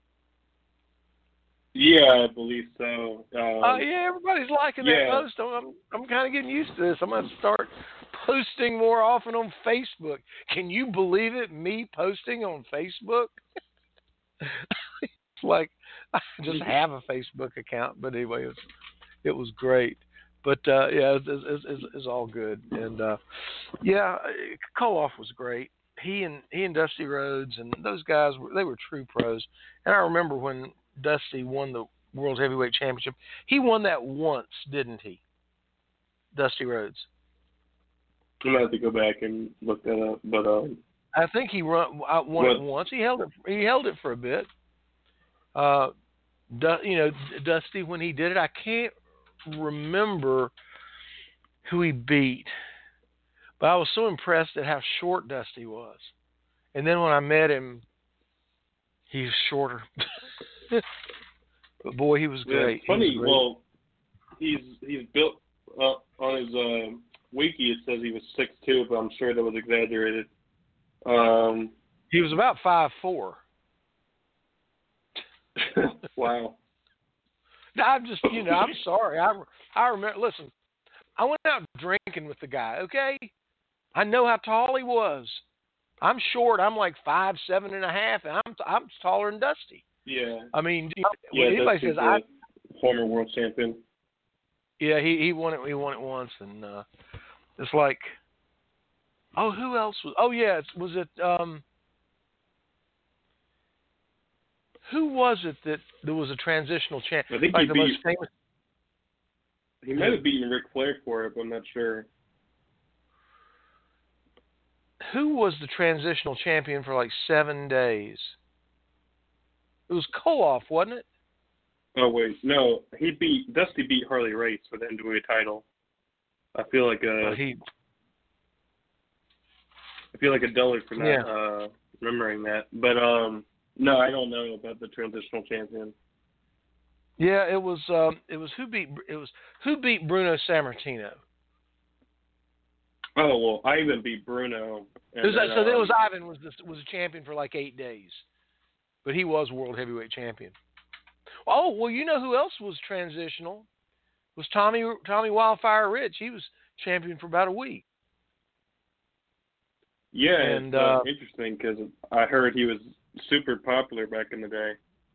S3: Yeah, I believe so.
S2: Oh, um, uh, yeah, everybody's liking
S3: yeah.
S2: that post. I'm, I'm kind of getting used to this. I'm going to start posting more often on Facebook. Can you believe it? Me posting on Facebook? It's like I just have a Facebook account. But anyway, it was, it was great. But, uh, yeah, it's, it's, it's, it's all good. And, uh, yeah, Koloff was great. He and he and Dusty Rhodes and those guys, were they were true pros. And I remember when Dusty won the World Heavyweight Championship. He won that once, didn't he? Dusty Rhodes.
S3: I'm going to have to go back and look that up. But um,
S2: I think he run, I won what? it once. He held it He held it for a bit. Uh, you know, Dusty, when he did it, I can't remember who he beat, but I was so impressed at how short Dusty was. And then when I met him, he's shorter. But boy, he was great.
S3: Yeah, it's funny.
S2: He great.
S3: Well, he's he's built uh, on his uh, wiki. It says he was six two, but I'm sure that was exaggerated. Um,
S2: he was about five four.
S3: Wow.
S2: I'm just, you know, I'm sorry. I, I remember, listen, I went out drinking with the guy, okay? I know how tall he was. I'm short. I'm like five, seven and a half, and I'm I'm taller than Dusty.
S3: Yeah.
S2: I mean,
S3: yeah,
S2: when anybody says I
S3: former world champion.
S2: Yeah, he he won it. He won it once, and uh, it's like, oh, who else was? Oh yeah, was it? Um, who was it that there was a transitional champ?
S3: I think
S2: like
S3: he
S2: the
S3: beat,
S2: most famous.
S3: He might have beaten Ric Flair for it, but I'm not sure.
S2: Who was the transitional champion for like seven days? It was Koloff, wasn't it?
S3: Oh wait, no, he beat Dusty beat Harley Race for the N W A title. I feel like a
S2: But he,
S3: I feel like a dullard for not
S2: Yeah.
S3: uh, remembering that. But um, no, I don't know about the transitional champion.
S2: yeah, it was um, it was who beat it was who beat Bruno Sammartino.
S3: Oh well, Ivan beat Bruno.
S2: It was,
S3: And then,
S2: so it
S3: um,
S2: was Ivan was the, was a champion for like eight days, but he was world heavyweight champion. Oh well, you know who else was transitional? Was Tommy Tommy Wildfire Rich? He was champion for about a week.
S3: Yeah,
S2: and
S3: it's uh,
S2: uh,
S3: interesting because I heard he was super popular back in the day.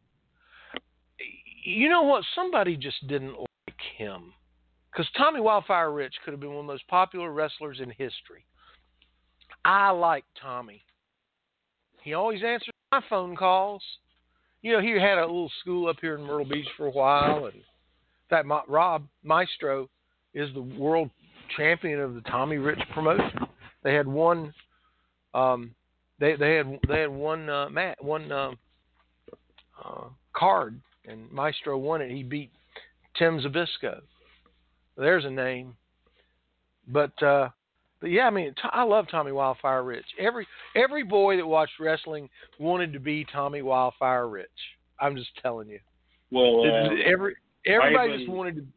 S2: you know what? Somebody just didn't like him because Tommy Wildfire Rich could have been one of the most popular wrestlers in history. I liked Tommy. He always answered my phone calls. You know, he had a little school up here in Myrtle Beach for a while, and in fact, my, Rob Maestro is the world champion of the Tommy Rich promotion. They had one, um, they they had they had one uh, mat, one um, uh, card, and Maestro won it. He beat Tim Zabisco. There's a name, but uh, but yeah, I mean, I love Tommy Wildfire Rich. Every every boy that watched wrestling wanted to be Tommy Wildfire Rich. I'm just telling you.
S3: Well, uh,
S2: every everybody
S3: Ivan,
S2: just wanted to.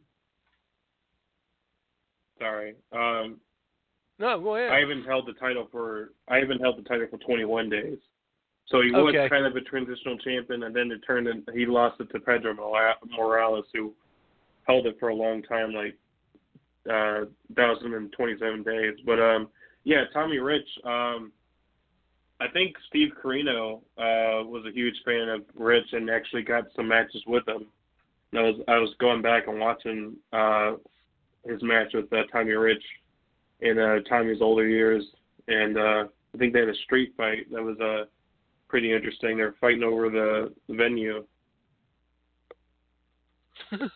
S3: Sorry. Um,
S2: No, go ahead.
S3: Ivan held the title for Ivan held the title for twenty-one days, so he was
S2: Okay.
S3: kind of a transitional champion, and then it turned in, he lost it to Pedro Morales, who held it for a long time, like uh, one thousand twenty-seven days. But um, yeah, Tommy Rich. Um, I think Steve Corino uh, was a huge fan of Rich and actually got some matches with him. And I was I was going back and watching uh, his match with uh, Tommy Rich in uh, Tommy's older years, and uh, I think they had a street fight that was uh, pretty interesting. They were fighting over the, the venue.
S2: That's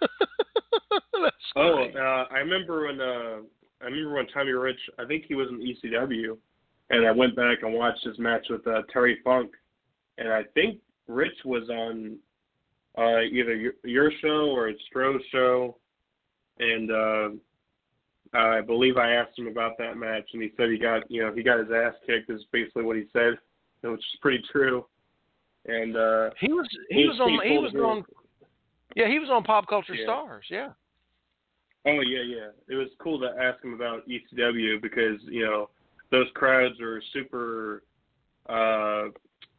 S3: Oh,
S2: great.
S3: uh, I remember when uh, I remember when Tommy Rich, I think he was in E C W, and I went back and watched his match with uh, Terry Funk, and I think Rich was on uh, either your, your show or Stroh's show, and uh, I believe I asked him about that match, and he said he got you know he got his ass kicked. Is basically what he said, which is pretty true. And uh,
S2: He was he was on he was
S3: pulled
S2: on yeah he was on Pop Culture
S3: Yeah.
S2: Stars, yeah.
S3: Oh yeah, yeah. It was cool to ask him about E C W because you know those crowds are super, uh,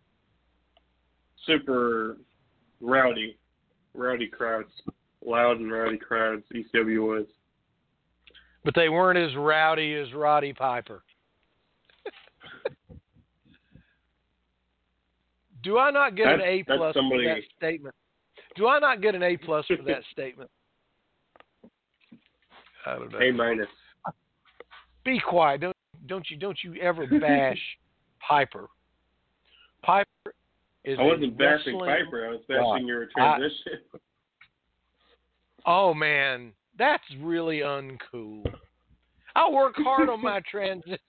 S3: super rowdy, rowdy crowds, loud and rowdy crowds. E C W was.
S2: But they weren't as rowdy as Roddy Piper. Do I not get
S3: That's,
S2: an A
S3: that's
S2: plus
S3: somebody,
S2: for that statement? Do I not get an A plus for that statement? I don't know.
S3: A minus.
S2: Be quiet. Don't don't you don't you ever bash Piper. Piper is
S3: I wasn't
S2: a
S3: bashing
S2: wrestling
S3: Piper. I was bashing
S2: god.
S3: your transition.
S2: Oh man, that's really uncool. I work hard on my transition.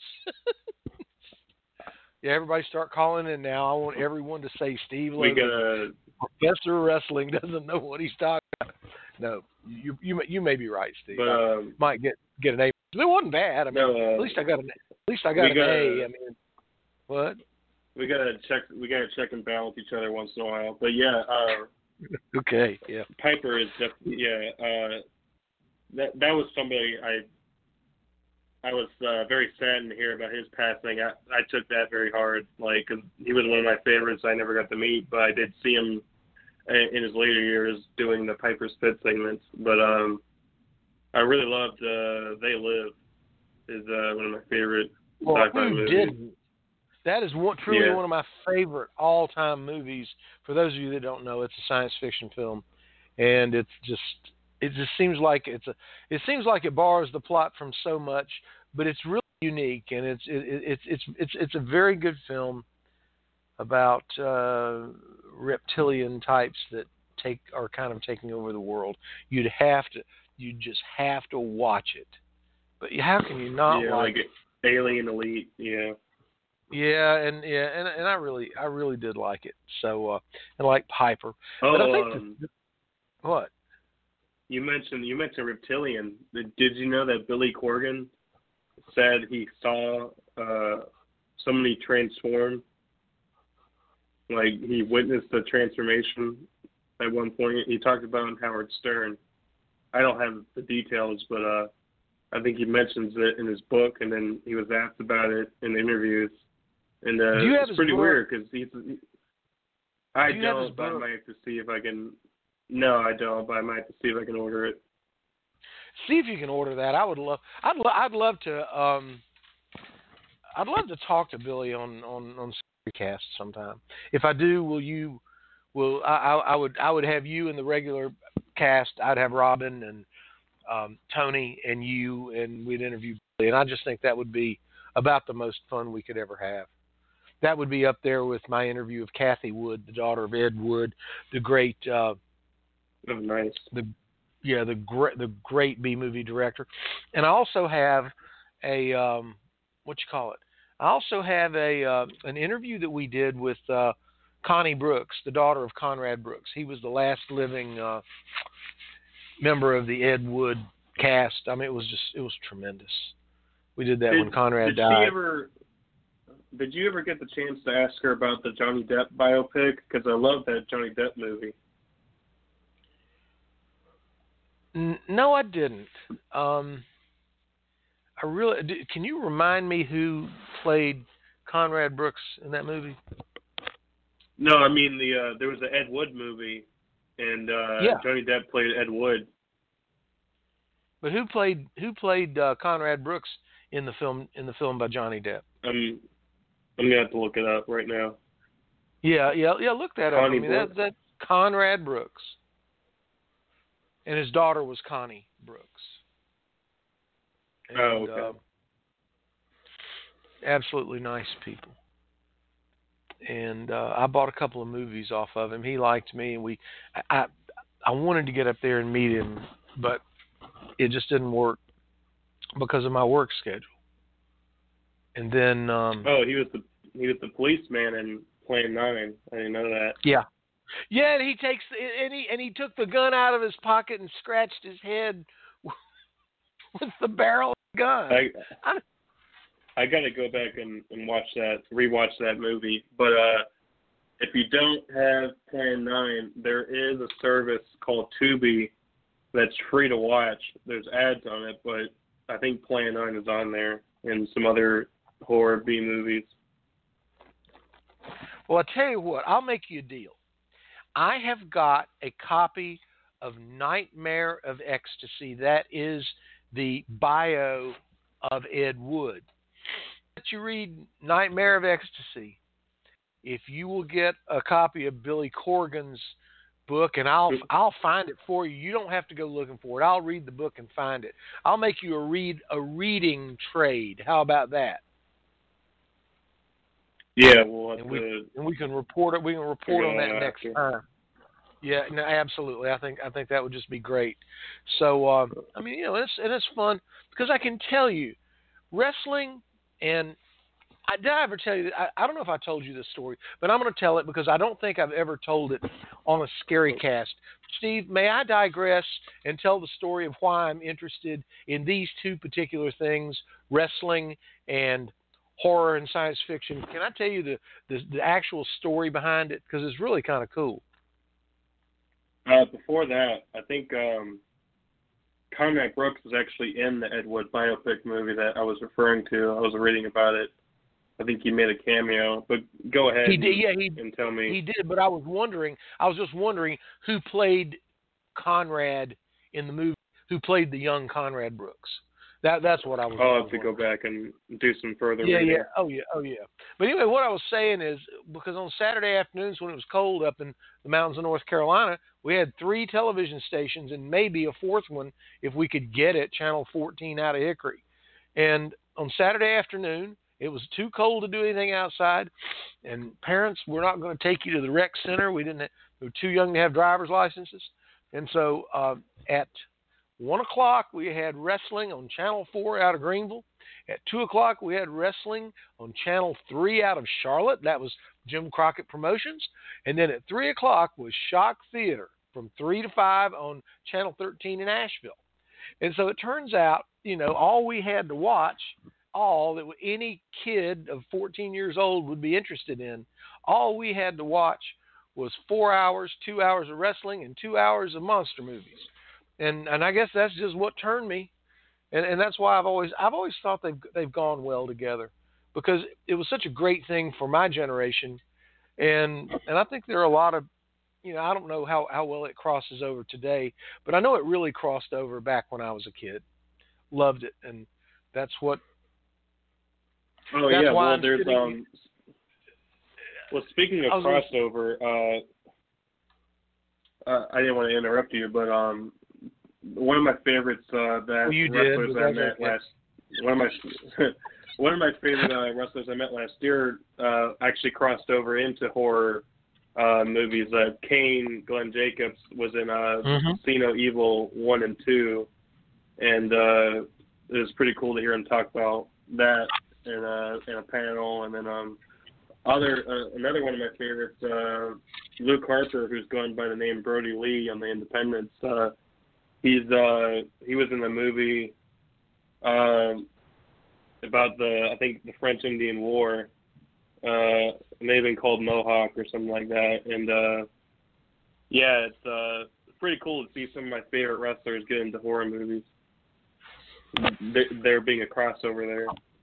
S2: Yeah, everybody start calling in now. I want everyone to say Steve
S3: we
S2: Logan,
S3: gotta.
S2: Professor of Wrestling, doesn't know what he's talking about. No, you you may- you may be right, Steve.
S3: But
S2: I
S3: um,
S2: might get get an A. It wasn't bad. I mean,
S3: no. Uh,
S2: at least I got an at least I got
S3: we
S2: an
S3: gotta-
S2: A. I mean, what?
S3: we gotta check. We gotta check and balance each other once in a while. But yeah. Uh,
S2: Okay, yeah.
S3: Piper is definitely yeah. Uh, that that was somebody I I was uh, very saddened to hear about his passing. I I took that very hard, like 'cause he was one of my favorites. I never got to meet, but I did see him in, in his later years doing the Piper Spit segments. But um, I really loved uh, They Live. Is uh, one of my favorite
S2: Well,
S3: sci-fi
S2: who
S3: movies.
S2: didn't? That is one, truly
S3: Yeah.
S2: one of my favorite all-time movies. For those of you that don't know, it's a science fiction film, and it's just it just seems like it's a it seems like it borrows the plot from so much, but it's really unique, and it's it, it's it's it's it's a very good film about uh, reptilian types that take are kind of taking over the world. You'd have to you just have to watch it. But how can you not
S3: yeah,
S2: like
S3: like Alien Elite. Yeah.
S2: Yeah, and yeah, and and I really, I really did like it. So, uh, and like Piper.
S3: Oh,
S2: But I think
S3: um,
S2: the, what?
S3: you mentioned you mentioned reptilian. Did you know that Billy Corgan said he saw uh, somebody transform? Like he witnessed the transformation at one point. He talked about it in Howard Stern. I don't have the details, but uh, I think he mentions it in his book, and then he was asked about it in interviews. And uh,
S2: Do you have
S3: it's
S2: his
S3: pretty
S2: book?
S3: weird because he's. He, I
S2: Do you have his
S3: don't, but I
S2: book?
S3: might have to see if I can. No, I don't, but I might have to see if I can order it.
S2: See if you can order that. I would love. I'd. Lo- I'd love to. Um, I'd love to talk to Billy on on on Cast sometime. If I do, will you? Will I, I? I would. I would have you in the regular cast. I'd have Robin and um, Tony and you, and we'd interview Billy. And I just think that would be about the most fun we could ever have. That would be up there with my interview of Kathy Wood, the daughter of Ed Wood, the great. Uh,
S3: Oh, nice.
S2: The yeah, the great the great B movie director, and I also have a um, what you call it. I also have a uh, an interview that we did with uh, Connie Brooks, the daughter of Conrad Brooks. He was the last living uh, member of the Ed Wood cast. I mean, it was just it was tremendous. We did that
S3: Did,
S2: when Conrad
S3: did
S2: died.
S3: She ever, did you ever get the chance to ask her about the Johnny Depp biopic? Because I love that Johnny Depp movie.
S2: No, I didn't. Um, I really can. You remind me who played Conrad Brooks in that movie?
S3: No, I mean the uh, there was the Ed Wood movie, and uh,
S2: yeah.
S3: Johnny Depp played Ed Wood.
S2: But who played who played uh, Conrad Brooks in the film in the film by Johnny Depp?
S3: I'm I'm gonna have to look it up right now.
S2: Yeah, yeah, yeah. Look that
S3: Connie
S2: up. I mean,
S3: Brooks.
S2: that, that's Conrad Brooks. And his daughter was Connie Brooks. And,
S3: oh, okay.
S2: Uh, absolutely nice people. And uh, I bought a couple of movies off of him. He liked me, and we. I, I wanted to get up there and meet him, but it just didn't work because of my work schedule. And then. Um,
S3: oh, he was the he was the policeman in Plan Nine. I didn't know that.
S2: Yeah. Yeah, and he takes and he and he took the gun out of his pocket and scratched his head with the barrel of the gun.
S3: I
S2: I,
S3: I got to go back and, and watch that, rewatch that movie. But uh, if you don't have Plan Nine, there is a service called Tubi that's free to watch. There's ads on it, but I think Plan Nine is on there and some other horror B movies.
S2: well, I tell you what, I'll make you a deal. I have got a copy of Nightmare of Ecstasy. That is the bio of Ed Wood. Let you read Nightmare of Ecstasy. If you will get a copy of Billy Corgan's book, and I'll I'll find it for you. You don't have to go looking for it. I'll read the book and find it. I'll make you a read a reading trade. How about that?
S3: Yeah, we'll have
S2: and we
S3: to,
S2: and we can report it. We can report on that next
S3: after.
S2: time. Yeah, no, absolutely. I think I think that would just be great. So um, I mean, you know, it's and it's fun because I can tell you, wrestling and I did I ever tell you that I, I don't know if I told you this story, but I'm going to tell it because I don't think I've ever told it on a Scary Cast. Steve, may I digress and tell the story of why I'm interested in these two particular things, wrestling and horror and science fiction? Can I tell you the, the, the actual story behind it? Because it's really kind of cool.
S3: Uh, before that, I think um, Conrad Brooks was actually in the Ed Wood biopic movie that I was referring to. I was reading about it. I think he made a cameo. But go ahead
S2: He did, yeah, he,
S3: and tell me.
S2: He did, but I was wondering, I was just wondering who played Conrad in the movie, who played the young Conrad Brooks. That That's what I was
S3: I'll have to
S2: wondering.
S3: go back and do some further
S2: Yeah,
S3: reading.
S2: yeah. Oh, yeah. Oh, yeah. But anyway, what I was saying is, because on Saturday afternoons when it was cold up in the mountains of North Carolina, we had three television stations and maybe a fourth one if we could get it, Channel fourteen out of Hickory. And on Saturday afternoon, it was too cold to do anything outside, and parents were not going to take you to the rec center. We didn't. We were too young to have driver's licenses, and so uh, at one o'clock we had wrestling on Channel Four out of Greenville. At two o'clock we had wrestling on Channel Three out of Charlotte. That was Jim Crockett Promotions, and then at three o'clock was Shock Theater from three to five on Channel thirteen in Asheville. And so it turns out, you know, all we had to watch, all that any kid of fourteen years old would be interested in, all we had to watch was four hours, two hours of wrestling, and two hours of monster movies. And and I guess that's just what turned me. And and that's why I've always I've always thought they've they've gone well together, because it was such a great thing for my generation. And and I think there are a lot of, you know, I don't know how, how well it crosses over today, but I know it really crossed over back when I was a kid. Loved it, and that's what.
S3: Oh
S2: that's
S3: yeah,
S2: why
S3: well
S2: I'm
S3: there's
S2: sitting,
S3: um. Well, speaking of crossover, uh, uh, I didn't want to interrupt you, but um, one of my favorites uh, that
S2: well, you
S3: wrestlers
S2: did,
S3: I met
S2: okay.
S3: last one of my one of my favorite uh, wrestlers I met last year uh, actually crossed over into horror uh, movies. Uh, Kane Glenn Jacobs was in uh,
S2: mm-hmm.
S3: See No Evil one and two, and uh, it was pretty cool to hear him talk about that in a in a panel. And then um, other uh, another one of my favorites, uh, Luke Harper, who's gone by the name Brody Lee on the Independents. Uh, he's uh, he was in the movie. Um, about the, I think, the French Indian War. Uh, it may have been called Mohawk or something like that. And, uh, yeah, it's uh, pretty cool to see some of my favorite wrestlers get into horror movies. There, there being a crossover there.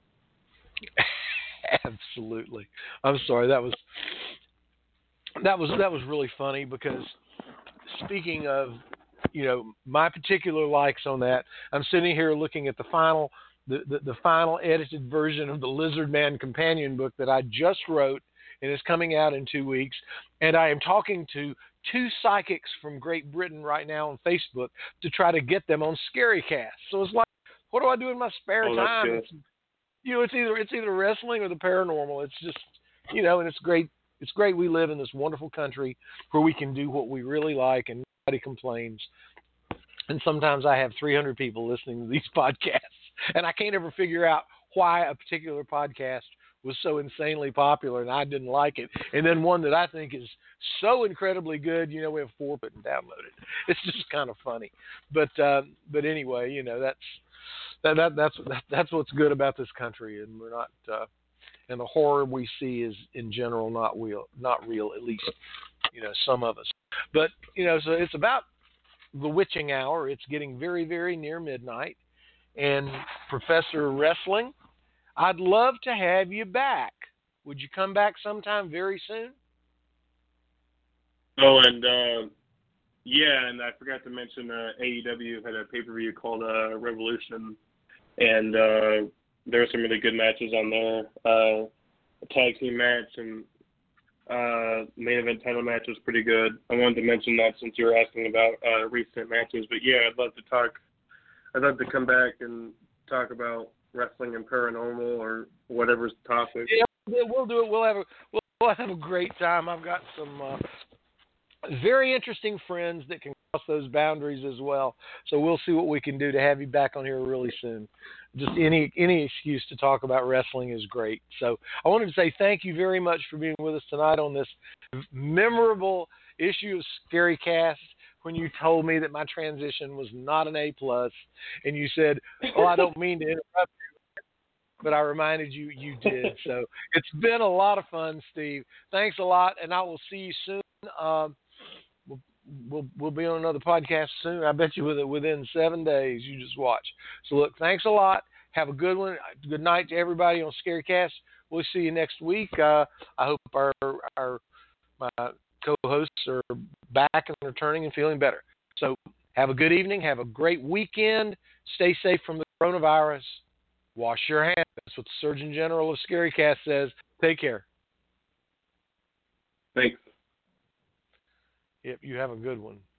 S2: Absolutely. I'm sorry. That was, that was, that was really funny, because speaking of, you know, my particular likes on that, I'm sitting here looking at the final The, the, the final edited version of the Lizard Man companion book that I just wrote, and is coming out in two weeks. And I am talking to two psychics from Great Britain right now on Facebook to try to get them on Scarycast. So it's like, what do I do in my spare
S3: oh,
S2: time? It's, you know, it's either it's either wrestling or the paranormal. It's just, you know, and it's great. It's great we live in this wonderful country where we can do what we really like and nobody complains. And sometimes I have three hundred people listening to these podcasts. And I can't ever figure out why a particular podcast was so insanely popular and I didn't like it. And then one that I think is so incredibly good, you know, we have four put and downloaded. It's just kind of funny. But uh, but anyway, you know, that's that, that that's that, that's what's good about this country, and we're not uh, and the horror we see is in general not real, not real, at least, you know, some of us. But you know, so it's about the witching hour. It's getting very, very near midnight. And Professor Wrestling, I'd love to have you back. Would you come back sometime very soon?
S3: Oh, and uh, yeah, and I forgot to mention uh, A E W had a pay-per-view called uh, Revolution, and uh, there were some really good matches on there. Uh, a tag team match and uh, main event title match was pretty good. I wanted to mention that since you were asking about uh, recent matches, but yeah, I'd love to talk. I'd love to come back and talk about wrestling and paranormal or whatever's the topic.
S2: Yeah, we'll do it. We'll have a we'll, we'll have a great time. I've got some uh, very interesting friends that can cross those boundaries as well. So we'll see what we can do to have you back on here really soon. Just any any excuse to talk about wrestling is great. So I wanted to say thank you very much for being with us tonight on this memorable issue of Scarycast. When you told me that my transition was not an A plus, and you said, "Oh, I don't mean to interrupt you," but I reminded you you did. So it's been a lot of fun, Steve. Thanks a lot, and I will see you soon. Um, we'll, we'll we'll be on another podcast soon. I bet you within within seven days. You just watch. So look, thanks a lot. Have a good one. Good night to everybody on Scarycast. We'll see you next week. Uh, I hope our our my co-hosts are back and returning and feeling better. So have a good evening. Have a great weekend. Stay safe from the coronavirus. Wash your hands. That's what the Surgeon General of Scarycast says. Take care.
S3: Thanks.
S2: Yep, you have a good one.